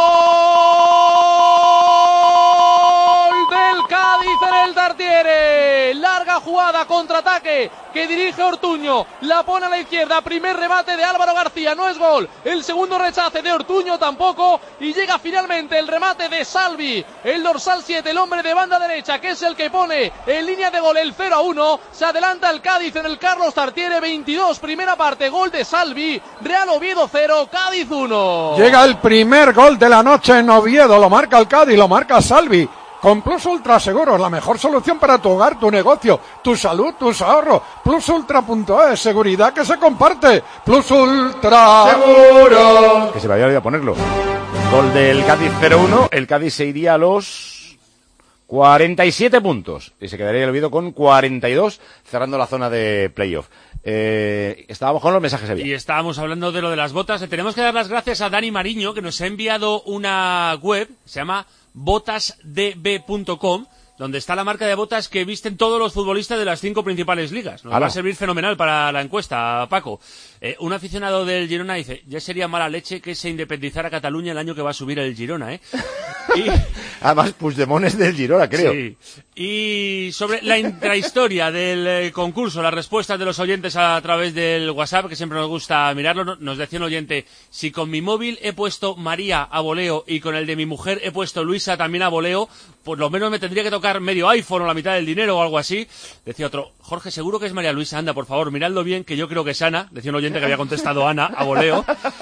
¡Gol del Cádiz en el Tartiere! Larga jugada, contraataque, que dirige Ortuño, la pone a la izquierda, primer remate de Álvaro García, no es gol, el segundo rechace de Ortuño tampoco, y llega finalmente el remate de Salvi, el dorsal siete, el hombre de banda derecha, que es el que pone en línea de gol el cero a uno, se adelanta el Cádiz en el Carlos Tartiere, veintidós, primera parte, gol de Salvi, Real Oviedo cero, Cádiz uno. Llega el primer gol de la noche en Oviedo, lo marca el Cádiz, lo marca Salvi. Con Plus Ultra Seguros, la mejor solución para tu hogar, tu negocio, tu salud, tus ahorros. Plus Ultra punto es, seguridad que se comparte. Plus Ultra Seguro. Que se me había olvidado ponerlo. Gol del Cádiz cero uno, el Cádiz se iría a los cuarenta y siete puntos y se quedaría el Oviedo con cuarenta y dos, cerrando la zona de playoff. Eh, estábamos con los mensajes, Evia. Y estábamos hablando de lo de las botas. Le tenemos que dar las gracias a Dani Mariño, que nos ha enviado una web, se llama botas d b punto com, donde está la marca de botas que visten todos los futbolistas de las cinco principales ligas. Nos Ala. va a servir fenomenal para la encuesta, Paco. Eh, un aficionado del Girona dice, ya sería mala leche que se independizara Cataluña el año que va a subir el Girona, ¿eh? Y... Además, Puigdemont es del Girona, creo. Sí. Y sobre la intrahistoria del eh, concurso, las respuestas de los oyentes a través del WhatsApp, que siempre nos gusta mirarlo, nos decía un oyente, si con mi móvil he puesto María a voleo y con el de mi mujer he puesto Luisa también a voleo, por lo menos me tendría que tocar tocar medio iPhone o la mitad del dinero o algo así. Decía otro, Jorge, seguro que es María Luisa, anda, por favor, miradlo bien, que yo creo que es Ana. Decía un oyente que había contestado Ana, a voleo.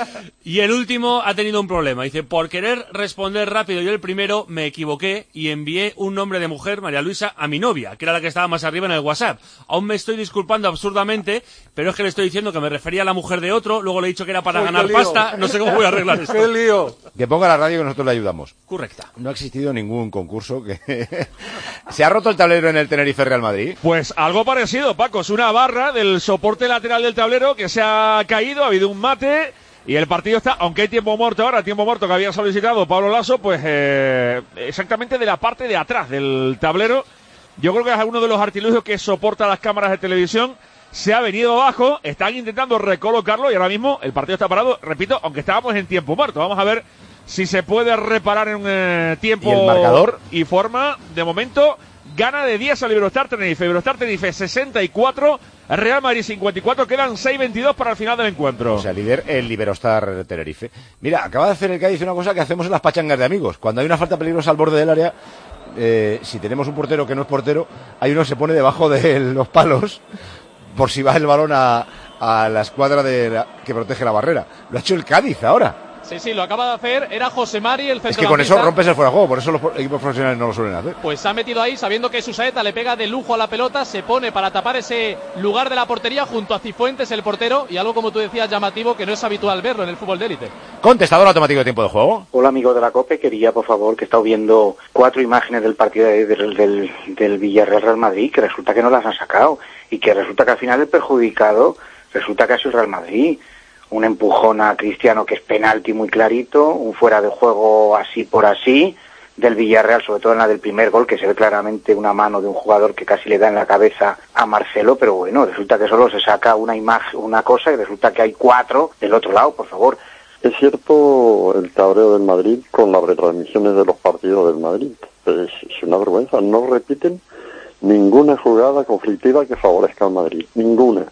Y el último ha tenido un problema. Dice, por querer responder rápido yo el primero, me equivoqué y envié un nombre de mujer, María Luisa, a mi novia, que era la que estaba más arriba en el WhatsApp. Aún me estoy disculpando absurdamente, pero es que le estoy diciendo que me refería a la mujer de otro, luego le he dicho que era para ¡Uy, ganar qué lío! pasta, no sé cómo voy a arreglar esto. ¡Qué lío! Que ponga la radio que nosotros le ayudamos. Correcta. No ha existido ningún concurso que... ¿Se ha roto el tablero en el Tenerife Real Madrid? Pues algo parecido, Paco. Es una barra del soporte lateral del tablero que se ha caído, ha habido un mate y el partido está, aunque hay tiempo muerto ahora, tiempo muerto que había solicitado Pablo Lasso, pues eh, exactamente de la parte de atrás del tablero. Yo creo que es uno de los artilugios que soporta las cámaras de televisión. Se ha venido abajo, están intentando recolocarlo y ahora mismo el partido está parado, repito, aunque estábamos en tiempo muerto. Vamos a ver si se puede reparar en eh, tiempo ¿Y el marcador? y forma. De momento, gana de diez al Iberostar Tenerife. Iberostar Tenerife sesenta y cuatro, Real Madrid cincuenta y cuatro, quedan seis veintidós para el final del encuentro. O sea, líder el Iberostar Tenerife. Mira, acaba de hacer el Cádiz una cosa que hacemos en las pachangas de amigos. Cuando hay una falta peligrosa al borde del área, eh, si tenemos un portero que no es portero, hay uno que se pone debajo de los palos por si va el balón a, a la escuadra de la, que protege la barrera. Lo ha hecho el Cádiz ahora. Sí, sí, lo acaba de hacer. Era José Mari, el centrocampista. Es que con eso rompes el fuera de juego, por eso los equipos profesionales no lo suelen hacer. Pues se ha metido ahí sabiendo que Susaeta le pega de lujo a la pelota, se pone para tapar ese lugar de la portería junto a Cifuentes, el portero, y algo, como tú decías, llamativo, que no es habitual verlo en el fútbol de élite. Contestador automático de tiempo de juego. Hola, amigo de la COPE, quería, por favor, que he estado viendo cuatro imágenes del partido de, del, del, del Villarreal Real Madrid, que resulta que no las han sacado, y que resulta que al final el perjudicado resulta que ha sido el Real Madrid. Un empujón a Cristiano que es penalti muy clarito, un fuera de juego así por así del Villarreal, sobre todo en la del primer gol, que se ve claramente una mano de un jugador que casi le da en la cabeza a Marcelo, pero bueno, resulta que solo se saca una imagen, una cosa, y resulta que hay cuatro del otro lado, por favor. Es cierto el cabreo del Madrid con las retransmisiones de los partidos del Madrid. Es, es una vergüenza, no repiten ninguna jugada conflictiva que favorezca al Madrid, ninguna.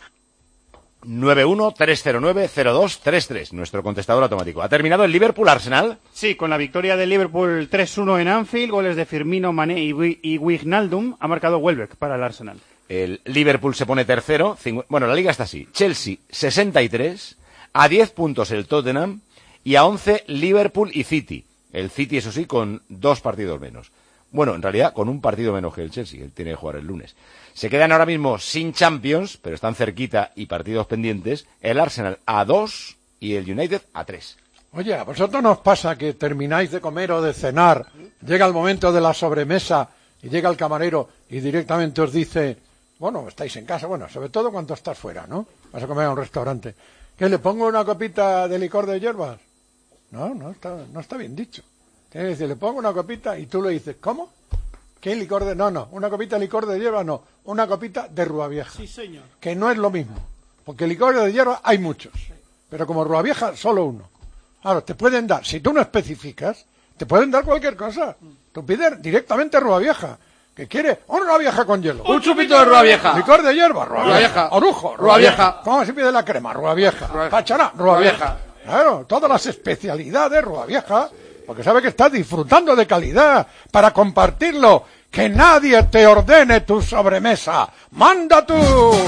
nueve uno tres cero nueve cero dos tres tres, nuestro contestador automático. ¿Ha terminado el Liverpool-Arsenal? Sí, con la victoria del Liverpool tres uno en Anfield, goles de Firmino, Mané y, y Wijnaldum, ha marcado Welbeck para el Arsenal. El Liverpool se pone tercero, bueno, la liga está así, Chelsea sesenta y tres, a diez puntos el Tottenham y a once Liverpool y City. El City, eso sí, con dos partidos menos. Bueno, en realidad con un partido menos que el Chelsea, que tiene que jugar el lunes. Se quedan ahora mismo sin Champions, pero están cerquita y partidos pendientes, el Arsenal a dos y el United a tres. Oye, ¿a vosotros nos pasa que termináis de comer o de cenar, llega el momento de la sobremesa y llega el camarero y directamente os dice, bueno, estáis en casa, bueno, sobre todo cuando estás fuera, ¿no? Vas a comer a un restaurante. ¿Qué, le pongo una copita de licor de hierbas? No, no está, no está bien dicho. Tiene que decir, le pongo una copita y tú le dices, ¿cómo? ¿Qué licor de...? No, no, una copita de licor de hierba no, una copita de Ruavieja. Sí, señor. Que no es lo mismo, porque licor de hierba hay muchos, pero como Ruavieja, solo uno. Ahora, te pueden dar, si tú no especificas, te pueden dar cualquier cosa. Tú pides directamente Ruavieja. ¿Qué quiere? Un Ruavieja con hielo. Un chupito de Ruavieja. Licor de hierba, Ruavieja. Orujo, Ruavieja. ¿Cómo se pide la crema? Ruavieja. Pachará, Ruavieja. Claro, todas las especialidades Ruavieja. Porque sabe que estás disfrutando de calidad para compartirlo. Que nadie te ordene tu sobremesa. ¡Manda tú!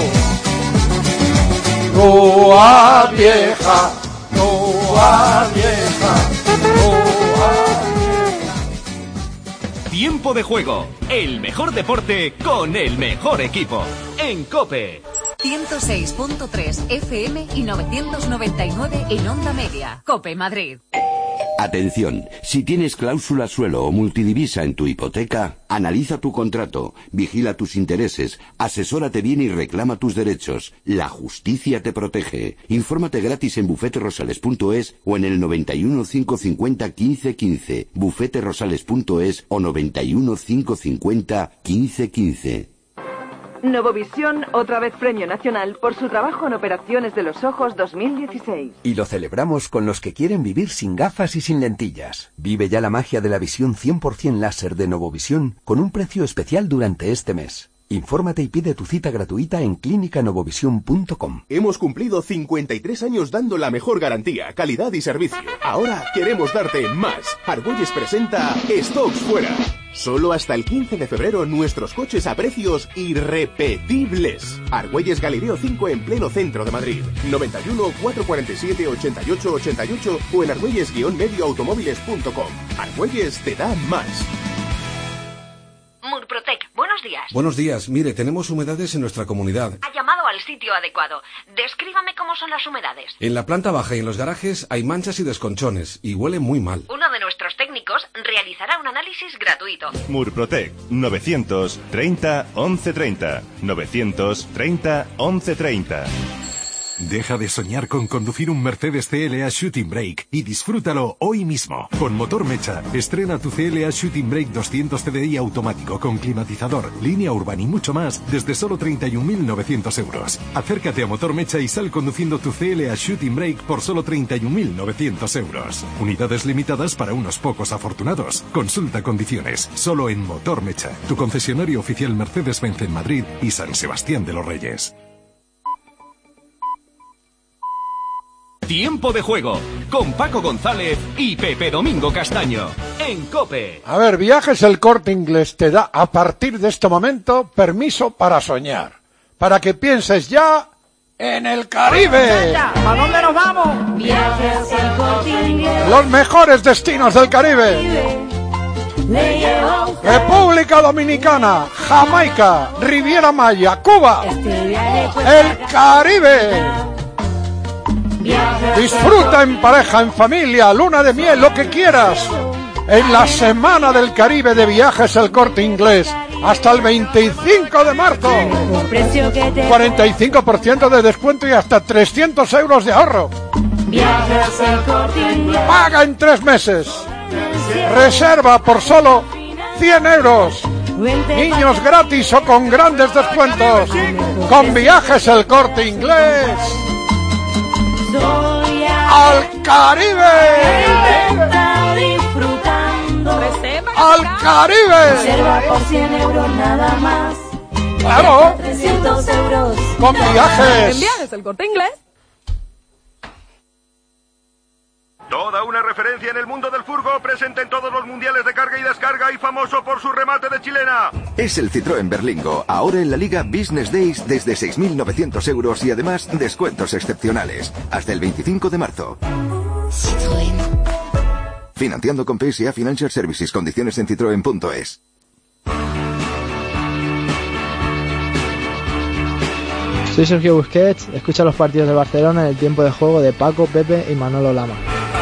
Rúa vieja, Rúa vieja, Rúa vieja. Tiempo de juego. El mejor deporte con el mejor equipo. En COPE. ciento seis punto tres F M y novecientos noventa y nueve en onda media. COPE Madrid. Atención, si tienes cláusula suelo o multidivisa en tu hipoteca, analiza tu contrato, vigila tus intereses, asesórate bien y reclama tus derechos. La justicia te protege. Infórmate gratis en bufete rosales punto es o en el noventa y uno, cinco cincuenta, quince quince, bufete rosales punto es o noventa y uno, cinco cincuenta, quince quince. Novovisión, otra vez premio nacional por su trabajo en operaciones de los ojos dos mil dieciséis. Y lo celebramos con los que quieren vivir sin gafas y sin lentillas. Vive ya la magia de la visión cien por ciento láser de Novovisión con un precio especial durante este mes. Infórmate y pide tu cita gratuita en clínica novovisión punto com. Hemos cumplido cincuenta y tres años dando la mejor garantía, calidad y servicio. Ahora queremos darte más. Argüelles presenta Stocks Fuera. Solo hasta el quince de febrero nuestros coches a precios irrepetibles. Argüelles Galileo cinco en pleno centro de Madrid. noventa y uno, cuatrocientos cuarenta y siete, ochenta y ocho ochenta y ocho o en argüelles guion medio automóviles punto com. Argüelles te da más. Murprotec, buenos días. Buenos días. Mire, tenemos humedades en nuestra comunidad. Ha llamado al sitio adecuado. Descríbame cómo son las humedades. En la planta baja y en los garajes hay manchas y desconchones y huele muy mal. Uno de nuestros técnicos realizará un análisis gratuito. Murprotec, novecientos treinta, once treinta. novecientos treinta, once treinta. Deja de soñar con conducir un Mercedes C L A Shooting Brake y disfrútalo hoy mismo. Con Motor Mecha, estrena tu C L A Shooting Brake doscientos C D I automático con climatizador, línea urban y mucho más desde solo treinta y un mil novecientos euros. Acércate a Motor Mecha y sal conduciendo tu C L A Shooting Brake por solo treinta y un mil novecientos euros. Unidades limitadas para unos pocos afortunados. Consulta condiciones, solo en Motor Mecha, tu concesionario oficial Mercedes-Benz en Madrid y San Sebastián de los Reyes. Tiempo de juego con Paco González y Pepe Domingo Castaño en COPE. A ver, Viajes El Corte Inglés te da a partir de este momento permiso para soñar, para que pienses ya en el Caribe. ¿A dónde nos vamos? Viajes El Corte Inglés. Los mejores destinos del Caribe. República Dominicana, Jamaica, Riviera Maya, Cuba. El Caribe. Disfruta en pareja, en familia, luna de miel, lo que quieras. En la Semana del Caribe de Viajes El Corte Inglés, hasta el veinticinco de marzo. cuarenta y cinco por ciento de descuento y hasta trescientos euros de ahorro. Paga en tres meses. Reserva por solo cien euros. Niños gratis o con grandes descuentos. Con Viajes El Corte Inglés. ¡Al Caribe! ¡Al Caribe! Reserva por cien euros nada más. ¡Claro! trescientos euros. ¡Con Viajes! En Viajes El Corte Inglés. Toda una referencia en el mundo del furgo, presente en todos los mundiales de carga y descarga y famoso por su remate de chilena. Es el Citroën Berlingo, ahora en la Liga Business Days desde seis mil novecientos euros y además descuentos excepcionales. Hasta el veinticinco de marzo. Citroën. Financiando con P S A Financial Services. Condiciones en citroen punto es. Soy Sergio Busquets, escucha los partidos de Barcelona en el tiempo de juego de Paco, Pepe y Manolo Lama.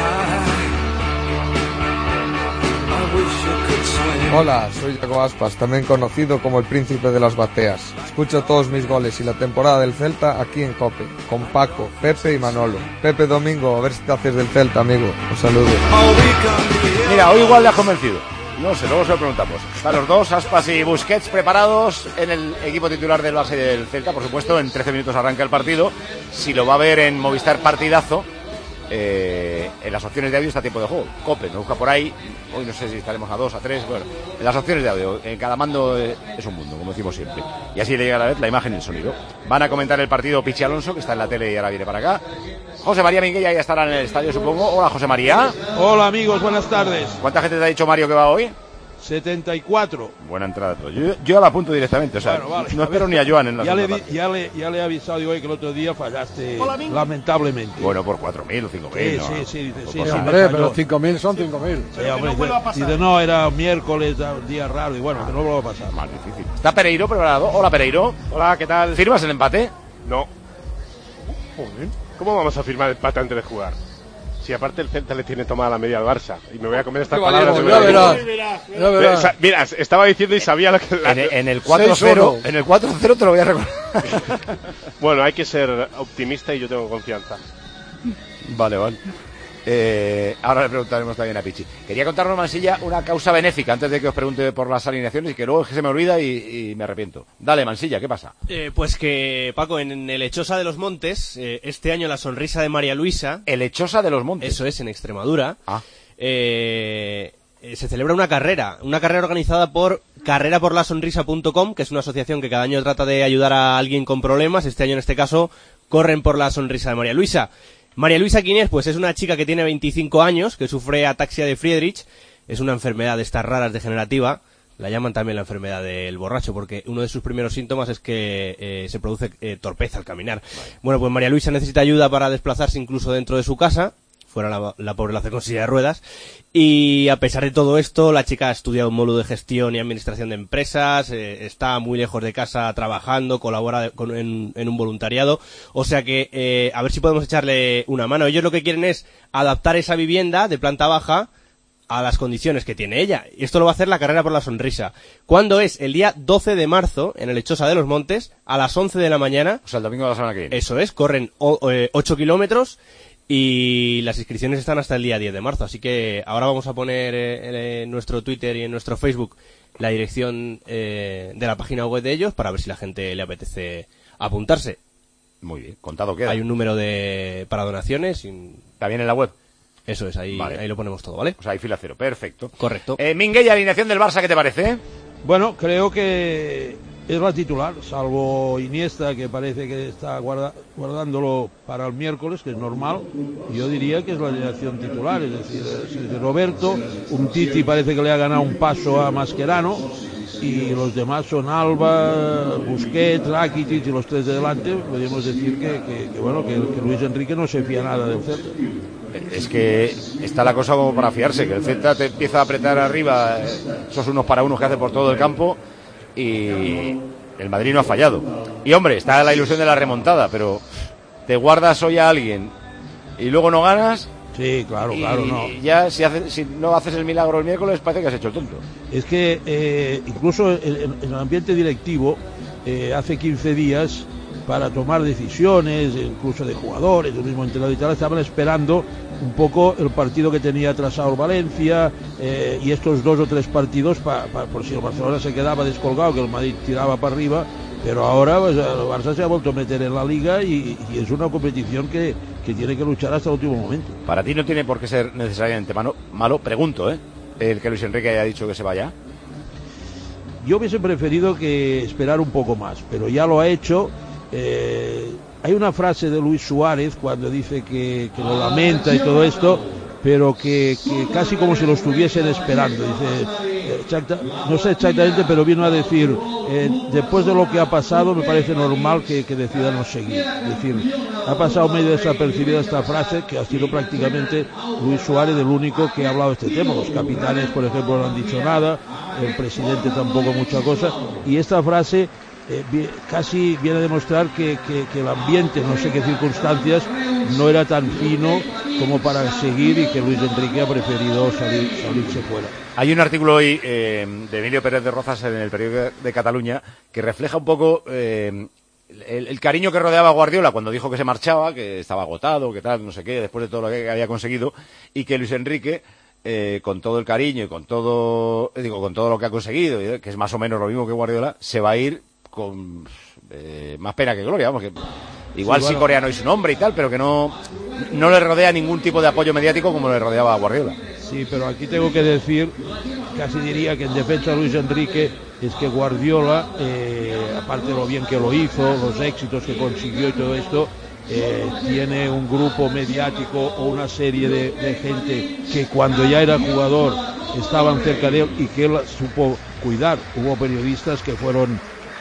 Hola, soy Iago Aspas, también conocido como el príncipe de las bateas. Escucho todos mis goles y la temporada del Celta aquí en COPE, con Paco, Pepe y Manolo. Pepe Domingo, a ver si te haces del Celta, amigo. Un saludo. Mira, hoy igual le has convencido. No sé, luego se lo preguntamos. Están los dos, Aspas y Busquets, preparados en el equipo titular del Barça y del Celta. Por supuesto, en trece minutos arranca el partido. Si lo va a ver en Movistar Partidazo, eh, en las opciones de audio está tiempo de juego. COPE, me busca por ahí. Hoy no sé si estaremos a dos, a tres. Bueno, en las opciones de audio, en cada mando es un mundo, como decimos siempre. Y así le llega a la vez la imagen y el sonido. Van a comentar el partido Pichi Alonso, que está en la tele y ahora viene para acá. José María Minguella ya estará en el estadio, supongo. Hola, José María. Hola, amigos, buenas tardes. ¿Cuánta gente te ha dicho Mario que va hoy? setenta y cuatro. Buena entrada. Yo, yo la apunto directamente, o sea, bueno, vale. No espero ni a Joan en la ya le, di, ya, le, ya le he avisado hoy que el otro día fallaste, Hola, lamentablemente. Bueno, por cuatro mil o cinco mil. Sí, ¿no? sí, sí. No, sí, no, sí hombre, pero cinco mil son cinco mil. Sí, hombre, no dice, no, era miércoles, un día raro, y bueno, ah, que no lo va a pasar. Más difícil. ¿Está Pereiro preparado? Hola, Pereiro. Hola, ¿qué tal? ¿Firmas el empate? No. Joder. ¿Cómo vamos a firmar el empate antes de jugar? Si aparte el Celta le tiene tomada la media al Barça y me voy a comer estas palabras. Ya verás, ya verás. Mira, estaba diciendo y sabía lo que... La... En, en el cuatro cero, en el cuatro cero te lo voy a recordar. Bueno, hay que ser optimista y yo tengo confianza. Vale, vale. Eh, ahora le preguntaremos también a Pichi. Quería contarnos, Mansilla, una causa benéfica antes de que os pregunte por las alineaciones y que luego es que se me olvida y, y me arrepiento. Dale, Mansilla, ¿qué pasa? Eh, pues que, Paco, en el Lechosa de los Montes, eh, este año la sonrisa de María Luisa... ¿El Lechosa de los Montes? Eso es, en Extremadura. Ah. Eh, eh, se celebra una carrera, una carrera organizada por carrera por la sonrisa punto com, que es una asociación que cada año trata de ayudar a alguien con problemas. Este año, en este caso, corren por la sonrisa de María Luisa. María Luisa, ¿quién es? Pues es una chica que tiene veinticinco años, que sufre ataxia de Friedrich, es una enfermedad de estas raras degenerativa, La llaman también la enfermedad del borracho, porque uno de sus primeros síntomas es que eh, se produce eh, torpeza al caminar. Vale. Bueno, pues María Luisa necesita ayuda para desplazarse incluso dentro de su casa. Fuera la, la pobre la hace con silla de ruedas. Y a pesar de todo esto, la chica ha estudiado un módulo de gestión y administración de empresas, eh, está muy lejos de casa trabajando, colabora con, en, en un voluntariado. O sea que, eh, a ver si podemos echarle una mano. Ellos lo que quieren es adaptar esa vivienda de planta baja a las condiciones que tiene ella. Y esto lo va a hacer la Carrera por la Sonrisa. ¿Cuándo es? El día doce de marzo, en el Lechosa de los Montes, a las once de la mañana. O sea, el domingo de la semana que viene. Eso es, corren ocho kilómetros. Y las inscripciones están hasta el día diez de marzo, así que ahora vamos a poner eh, en nuestro Twitter y en nuestro Facebook la dirección eh, de la página web de ellos para ver si la gente le apetece apuntarse. Muy bien, contado queda. Hay un número de para donaciones. Y... ¿También en la web? Eso es, ahí, vale. Ahí lo ponemos todo, ¿vale? O sea, hay fila cero, perfecto. Correcto. Eh, Minguella, alineación del Barça, ¿qué te parece? Bueno, creo que es la titular, salvo Iniesta, que parece que está guarda, guardándolo para el miércoles, que es normal. Yo diría que es la alineación titular, es decir, es Roberto, un Titi parece que le ha ganado un paso a Mascherano, y los demás son Alba, Busquets, Rakitic y los tres de delante. Podríamos decir que, que, que bueno, que, que Luis Enrique no se fía nada del Celta. Es que está la cosa como para fiarse, que el Celta te empieza a apretar arriba esos unos para unos que hace por todo el campo, y el Madrid no ha fallado. Y hombre, está la ilusión de la remontada, pero te guardas hoy a alguien y luego no ganas. Sí, claro, claro, no. Y ya si, hace, si no haces el milagro el miércoles, parece que has hecho el tonto. Es que eh, incluso en, en el ambiente directivo, eh, hace quince días, para tomar decisiones, incluso de jugadores, del mismo entrenador y tal, estaban esperando un poco el partido que tenía atrasado el Valencia, eh, y estos dos o tres partidos pa, pa, por si el Barcelona se quedaba descolgado, que el Madrid tiraba para arriba, pero ahora pues, el Barça se ha vuelto a meter en la Liga y, y es una competición que, que tiene que luchar hasta el último momento. Para ti no tiene por qué ser necesariamente malo, malo pregunto, ¿eh? El que Luis Enrique haya dicho que se vaya. Yo hubiese preferido que esperar un poco más, pero ya lo ha hecho. Eh, hay una frase de Luis Suárez cuando dice que, que lo lamenta y todo esto, pero que, que casi como si lo estuviesen esperando. Dice, exacta, no sé exactamente, pero vino a decir, eh, después de lo que ha pasado me parece normal que, que decidan no seguir. Es decir, ha pasado medio desapercibida esta frase, que ha sido prácticamente Luis Suárez el único que ha hablado de este tema. Los capitanes, por ejemplo, no han dicho nada, el presidente tampoco mucha cosa, y esta frase Eh, casi viene a demostrar que, que, que el ambiente, no sé qué circunstancias, no era tan fino como para seguir, y que Luis Enrique ha preferido salir, salirse fuera. Hay un artículo hoy eh, de Emilio Pérez de Rozas en el periódico de Cataluña que refleja un poco eh, el, el cariño que rodeaba a Guardiola cuando dijo que se marchaba, que estaba agotado, que tal, no sé qué, después de todo lo que había conseguido, y que Luis Enrique, Eh, con todo el cariño y con todo, digo, con todo lo que ha conseguido, que es más o menos lo mismo que Guardiola, se va a ir con eh, más pena que gloria, vamos, que igual sí, bueno, sí coreano y su nombre y tal, pero que no, no le rodea ningún tipo de apoyo mediático como le rodeaba a Guardiola. Sí, pero aquí tengo que decir, casi diría que en defensa de Luis Enrique, es que Guardiola, eh, aparte de lo bien que lo hizo, los éxitos que consiguió y todo esto, Eh, tiene un grupo mediático o una serie de, de gente que cuando ya era jugador estaban cerca de él y que él supo cuidar. Hubo periodistas que fueron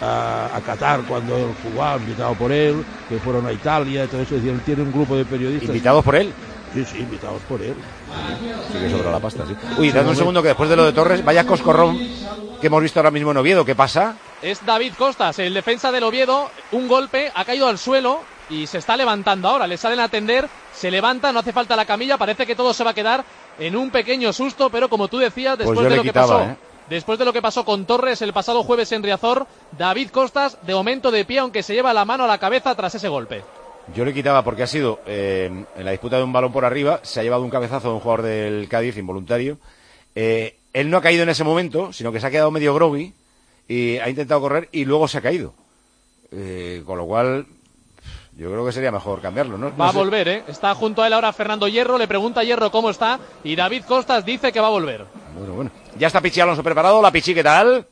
a, a Qatar cuando él jugaba, invitado por él, que fueron a Italia, todo eso. Es decir, él tiene un grupo de periodistas. ¿Invitados por él? Sí, sí, invitados por él. Sí que sobra la pasta, sí. Uy, dame un segundo, que después de lo de Torres, vaya coscorrón que hemos visto ahora mismo en Oviedo. ¿Qué pasa? Es David Costas, el defensa del Oviedo, un golpe, ha caído al suelo y se está levantando ahora, le salen a atender, se levanta, no hace falta la camilla, parece que todo se va a quedar en un pequeño susto, pero como tú decías, después pues de lo quitaba, que pasó, ¿eh? después de lo que pasó con Torres el pasado jueves en Riazor, David Costas de momento de pie, aunque se lleva la mano a la cabeza tras ese golpe. Yo le quitaba porque ha sido eh, en la disputa de un balón por arriba, se ha llevado un cabezazo de un jugador del Cádiz involuntario. Eh, él no ha caído en ese momento, sino que se ha quedado medio groggy y ha intentado correr y luego se ha caído. Eh, con lo cual, yo creo que sería mejor cambiarlo, ¿no? Va no a sé. volver, ¿eh? Está junto a él ahora Fernando Hierro, le pregunta a Hierro cómo está y David Costas dice que va a volver. Bueno, bueno. Ya está Pichi Alonso preparado. La Pichi, ¿qué tal?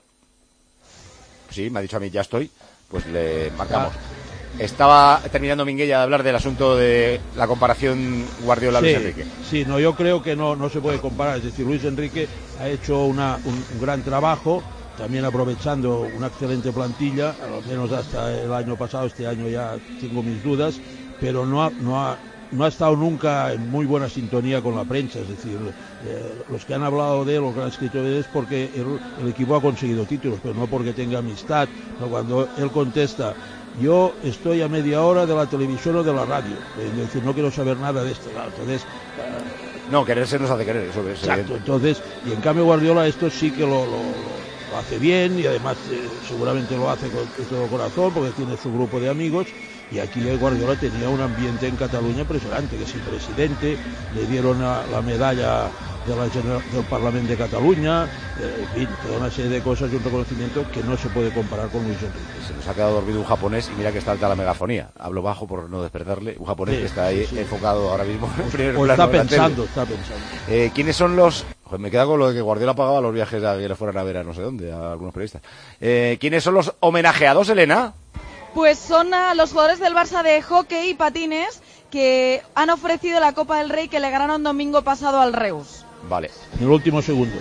Sí, me ha dicho a mí, ya estoy. Pues le marcamos. Ah. Estaba terminando Minguella de hablar del asunto de la comparación Guardiola-Luis sí, Enrique. Sí, no, yo creo que no, no se puede comparar. Es decir, Luis Enrique ha hecho una, un, un gran trabajo, también aprovechando una excelente plantilla, a lo menos hasta el año pasado. Este año ya tengo mis dudas, pero no ha, no ha, no ha estado nunca en muy buena sintonía con la prensa. Es decir, eh, los que han hablado de él, los que han escrito de él, es porque el, el equipo ha conseguido títulos, pero no porque tenga amistad. No, cuando él contesta: yo estoy a media hora de la televisión o de la radio, es decir, no quiero saber nada de esto. Entonces, uh, no, quererse nos hace querer, eso es exacto, evidente. Entonces, y en cambio Guardiola esto sí que lo, lo, lo hace bien, y además eh, seguramente lo hace con todo corazón, porque tiene su grupo de amigos. Y aquí Guardiola tenía un ambiente en Cataluña impresionante, que si presidente, le dieron a, la medalla de la, del Parlamento de Cataluña, eh, en fin, toda una serie de cosas y un reconocimiento que no se puede comparar con Luis Enrique. Se nos ha quedado dormido un japonés, y mira que está alta la megafonía. Hablo bajo por no despertarle. Un japonés sí, que está ahí sí. enfocado ahora mismo en primer o plano. Está pensando, está pensando. Eh, ¿Quiénes son los...? Joder, me queda con lo de que Guardiola pagaba los viajes a que le fueran a ver a no sé dónde, a algunos periodistas. Eh, ¿Quiénes son los homenajeados, Elena? Pues son a los jugadores del Barça de hockey y patines que han ofrecido la Copa del Rey que le ganaron domingo pasado al Reus. Vale. En el último segundo.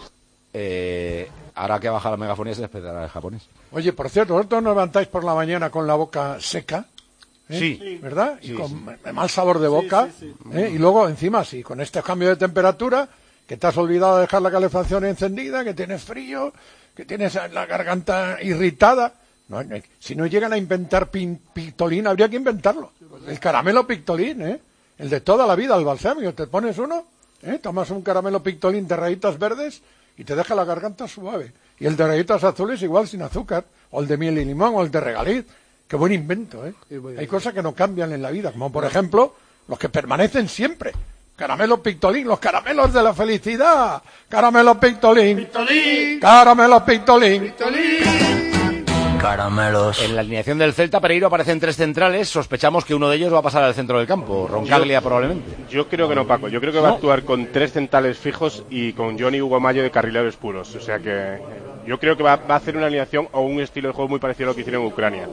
Eh, ahora que baja la megafonía se despertará el japonés. Oye, por cierto, ¿vosotros nos levantáis por la mañana con la boca seca? ¿Eh? Sí. ¿Verdad? Sí, y con sí. mal sabor de boca. Sí, sí, sí. ¿Eh? Y luego, encima, sí, con este cambio de temperatura, que te has olvidado de dejar la calefacción encendida, que tienes frío, que tienes la garganta irritada. No, si no llegan a inventar pin, Pictolín, habría que inventarlo. El caramelo Pictolín, ¿eh? El de toda la vida, el balsámico. Te pones uno, ¿eh? Tomas un caramelo Pictolín de rayitas verdes y te deja la garganta suave. Y el de rayitas azules igual, sin azúcar. O el de miel y limón, o el de regaliz. Qué buen invento, ¿eh? Hay cosas que no cambian en la vida, como por ejemplo, los que permanecen siempre. Caramelo Pictolín, los caramelos de la felicidad. Caramelo Pictolín. Pictolín. Caramelo Pictolín. Pictolín. Caramelos. En la alineación del Celta, Pereiro aparecen tres centrales. Sospechamos que uno de ellos va a pasar al centro del campo. Roncaglia, yo, probablemente. Yo creo que no, Paco. Yo creo que ¿No? va a actuar con tres centrales fijos y con Johnny Hugo Mayo de carrileros puros. O sea que yo creo que va, va a hacer una alineación o un estilo de juego muy parecido a lo que hicieron en Ucrania.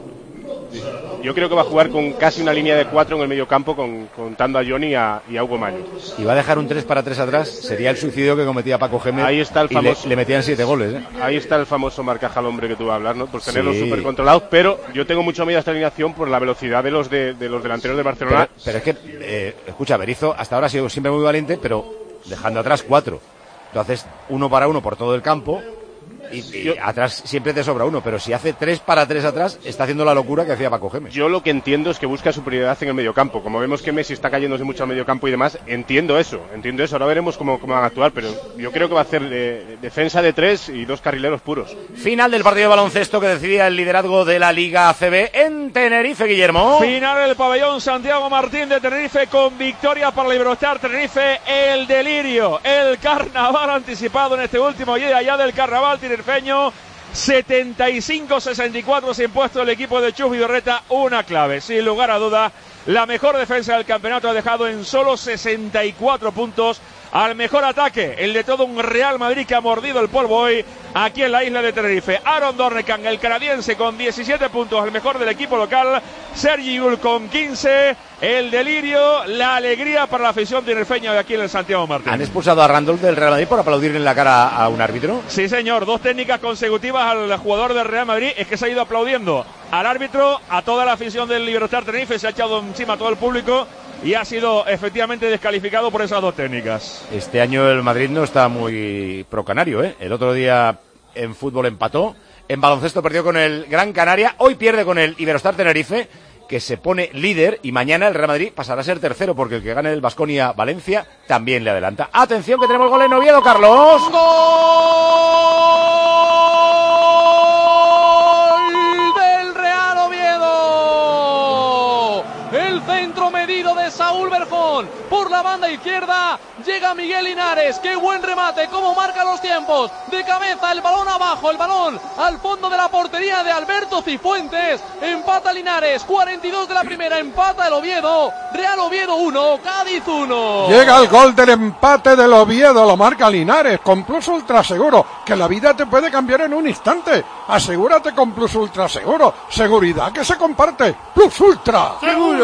Yo creo que va a jugar con casi una línea de cuatro en el medio campo, con, contando a Johnny y a, y a Hugo Mayo. Y va a dejar un tres para tres atrás. Sería el suicidio que cometía Paco Gémez. Ahí está el famoso, y le, le metían siete goles, ¿eh? Ahí está el famoso marcaje al hombre que tú vas a hablar, ¿no? Por tenerlos sí. súper controlados. Pero yo tengo mucho miedo a esta alineación por la velocidad de los de, de los delanteros de Barcelona. Pero, pero es que, eh, escucha, Berizzo hasta ahora ha sido siempre muy valiente, pero dejando atrás cuatro. Entonces, uno para uno por todo el campo. Y, y yo, atrás siempre te sobra uno, pero si hace tres para tres atrás, está haciendo la locura que hacía Paco Gémez. Yo lo que entiendo es que busca superioridad en el mediocampo. Como vemos que Messi está cayéndose mucho al mediocampo y demás, entiendo eso, entiendo eso. Ahora veremos cómo, cómo van a actuar, pero yo creo que va a hacer eh, defensa de tres y dos carrileros puros. Final del partido de baloncesto que decidía el liderazgo de la Liga A C B en Tenerife, Guillermo. Final del pabellón Santiago Martín de Tenerife con victoria para Liberostar Tenerife. El delirio, el carnaval anticipado en este último día ya del carnaval tinerfeño. setenta y cinco sesenta y cuatro se ha impuesto el equipo de Chus Vidorreta, una clave, sin lugar a duda, la mejor defensa del campeonato ha dejado en solo sesenta y cuatro puntos al mejor ataque, el de todo un Real Madrid que ha mordido el polvo hoy aquí en la isla de Tenerife. Aaron Dornekan, el canadiense, con diecisiete puntos, el mejor del equipo local. Sergi Yul con quince. El delirio, la alegría para la afición tinerfeña de aquí en el Santiago Martín. ¿Han expulsado a Randolph del Real Madrid por aplaudir en la cara a un árbitro? Sí, señor. Dos técnicas consecutivas al jugador del Real Madrid. Es que se ha ido aplaudiendo al árbitro, a toda la afición del Liberostar Tenerife. Se ha echado encima a todo el público y ha sido efectivamente descalificado por esas dos técnicas. Este año el Madrid no está muy pro canario, ¿eh? El otro día en fútbol empató, en baloncesto perdió con el Gran Canaria, hoy pierde con el Iberostar Tenerife, que se pone líder, y mañana el Real Madrid pasará a ser tercero, porque el que gane el Baskonia Valencia también le adelanta. Atención que tenemos gol en Oviedo, Carlos. ¡Gol del Real Oviedo! El centro medido de Saúl Berjón por la banda izquierda. Llega Miguel Linares, qué buen remate, cómo marca los tiempos, de cabeza, el balón abajo, el balón al fondo de la portería de Alberto Cifuentes, empata Linares, cuarenta y dos de la primera, empata el Oviedo, Real Oviedo uno, Cádiz uno. Llega el gol del empate del Oviedo, lo marca Linares, con Plus Ultra Seguro, que la vida te puede cambiar en un instante, asegúrate con Plus Ultra Seguro, seguridad que se comparte, Plus Ultra Seguro.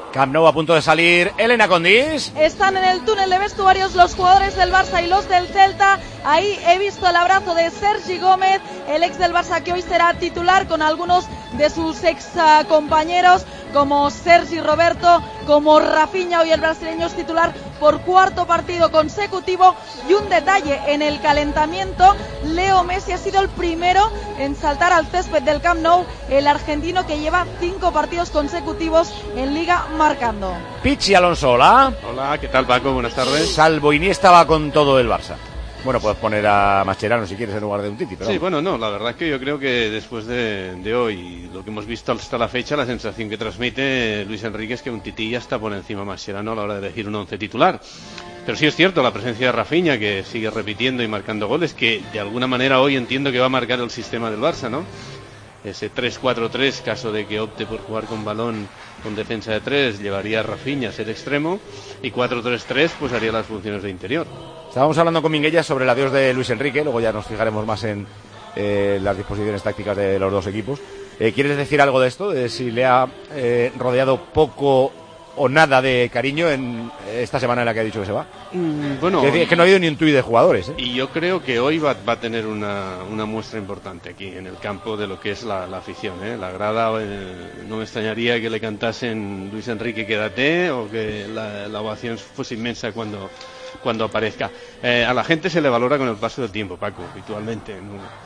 Camp Nou a punto de salir. Elena Condis. Están en el túnel de vestuarios los jugadores del Barça y los del Celta. Ahí he visto el abrazo de Sergi Gómez, el ex del Barça que hoy será titular, con algunos de sus ex uh, compañeros como Sergi Roberto, como Rafinha. Hoy el brasileño es titular por cuarto partido consecutivo. Y un detalle, en el calentamiento Leo Messi ha sido el primero en saltar al césped del Camp Nou, el argentino que lleva cinco partidos consecutivos en Liga marcando. Pichi Alonso, hola. Hola, ¿qué tal, Paco? Buenas tardes. Salvo Iniesta va con todo el Barça. Bueno, puedes poner a Mascherano si quieres en lugar de un Titi, pero... Sí, bueno, no, la verdad es que yo creo que después de, de hoy, lo que hemos visto hasta la fecha, la sensación que transmite Luis Enrique es que un Titi ya está por encima de Mascherano a la hora de elegir un once titular. Pero sí es cierto, la presencia de Rafinha, que sigue repitiendo y marcando goles, que de alguna manera hoy entiendo que va a marcar el sistema del Barça, ¿no? Ese tres cuatro tres, caso de que opte por jugar con balón con defensa de tres, llevaría a Rafinha a ser extremo, y cuatro tres tres pues haría las funciones de interior. Estábamos hablando con Minguella sobre el adiós de Luis Enrique, luego ya nos fijaremos más en eh, las disposiciones tácticas de los dos equipos. Eh, ¿Quieres decir algo de esto? De si le ha eh, rodeado poco o nada de cariño en esta semana en la que ha dicho que se va? Mm, bueno, es, decir, es que no ha habido ni un tuit de jugadores, ¿eh? Y yo creo que hoy va, va a tener una, una muestra importante aquí en el campo de lo que es la, la afición, ¿eh? La grada, eh, no me extrañaría que le cantasen Luis Enrique quédate, o que la, la ovación fuese inmensa cuando, cuando aparezca. Eh, a la gente se le valora con el paso del tiempo, Paco, habitualmente, ¿no?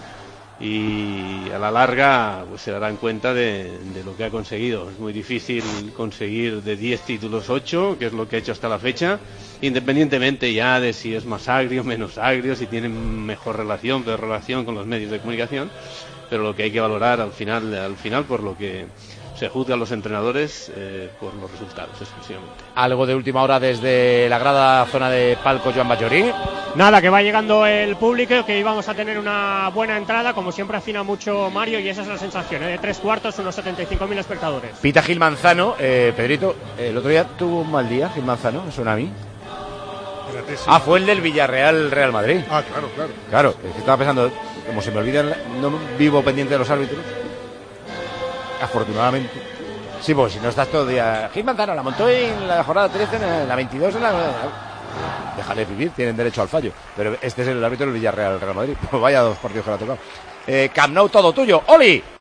Y a la larga pues se darán cuenta de, de lo que ha conseguido. Es muy difícil conseguir de diez títulos ocho, que es lo que ha hecho hasta la fecha, independientemente ya de si es más agrio, menos agrio, si tienen mejor relación, peor relación con los medios de comunicación, pero lo que hay que valorar al final, al final por lo que se juzga a los entrenadores, eh, por los resultados exclusivamente. Algo de última hora desde la grada zona de palco, Joan Bajorí. Nada, que va llegando el público, que íbamos a tener una buena entrada, como siempre afina mucho Mario, y esa es la sensación, ¿eh? De tres cuartos, unos setenta y cinco mil espectadores. Pita Gil Manzano, eh, Pedrito, el otro día tuvo un mal día, Gil Manzano, me suena a mí. Espérate, sí. Ah, fue el del Villarreal Real Madrid. Ah, claro, claro. Claro, es que estaba pensando, como se me olvidan, no vivo pendiente de los árbitros. Afortunadamente. Sí, pues si no estás todo el día... Gil Manzano la montó en la jornada trece, en la veintidós, en la... Déjale vivir, tienen derecho al fallo. Pero este es el árbitro del Villarreal Real Madrid. Pues vaya dos partidos que le ha tocado. Eh, Camp Nou, todo tuyo. ¡Oli!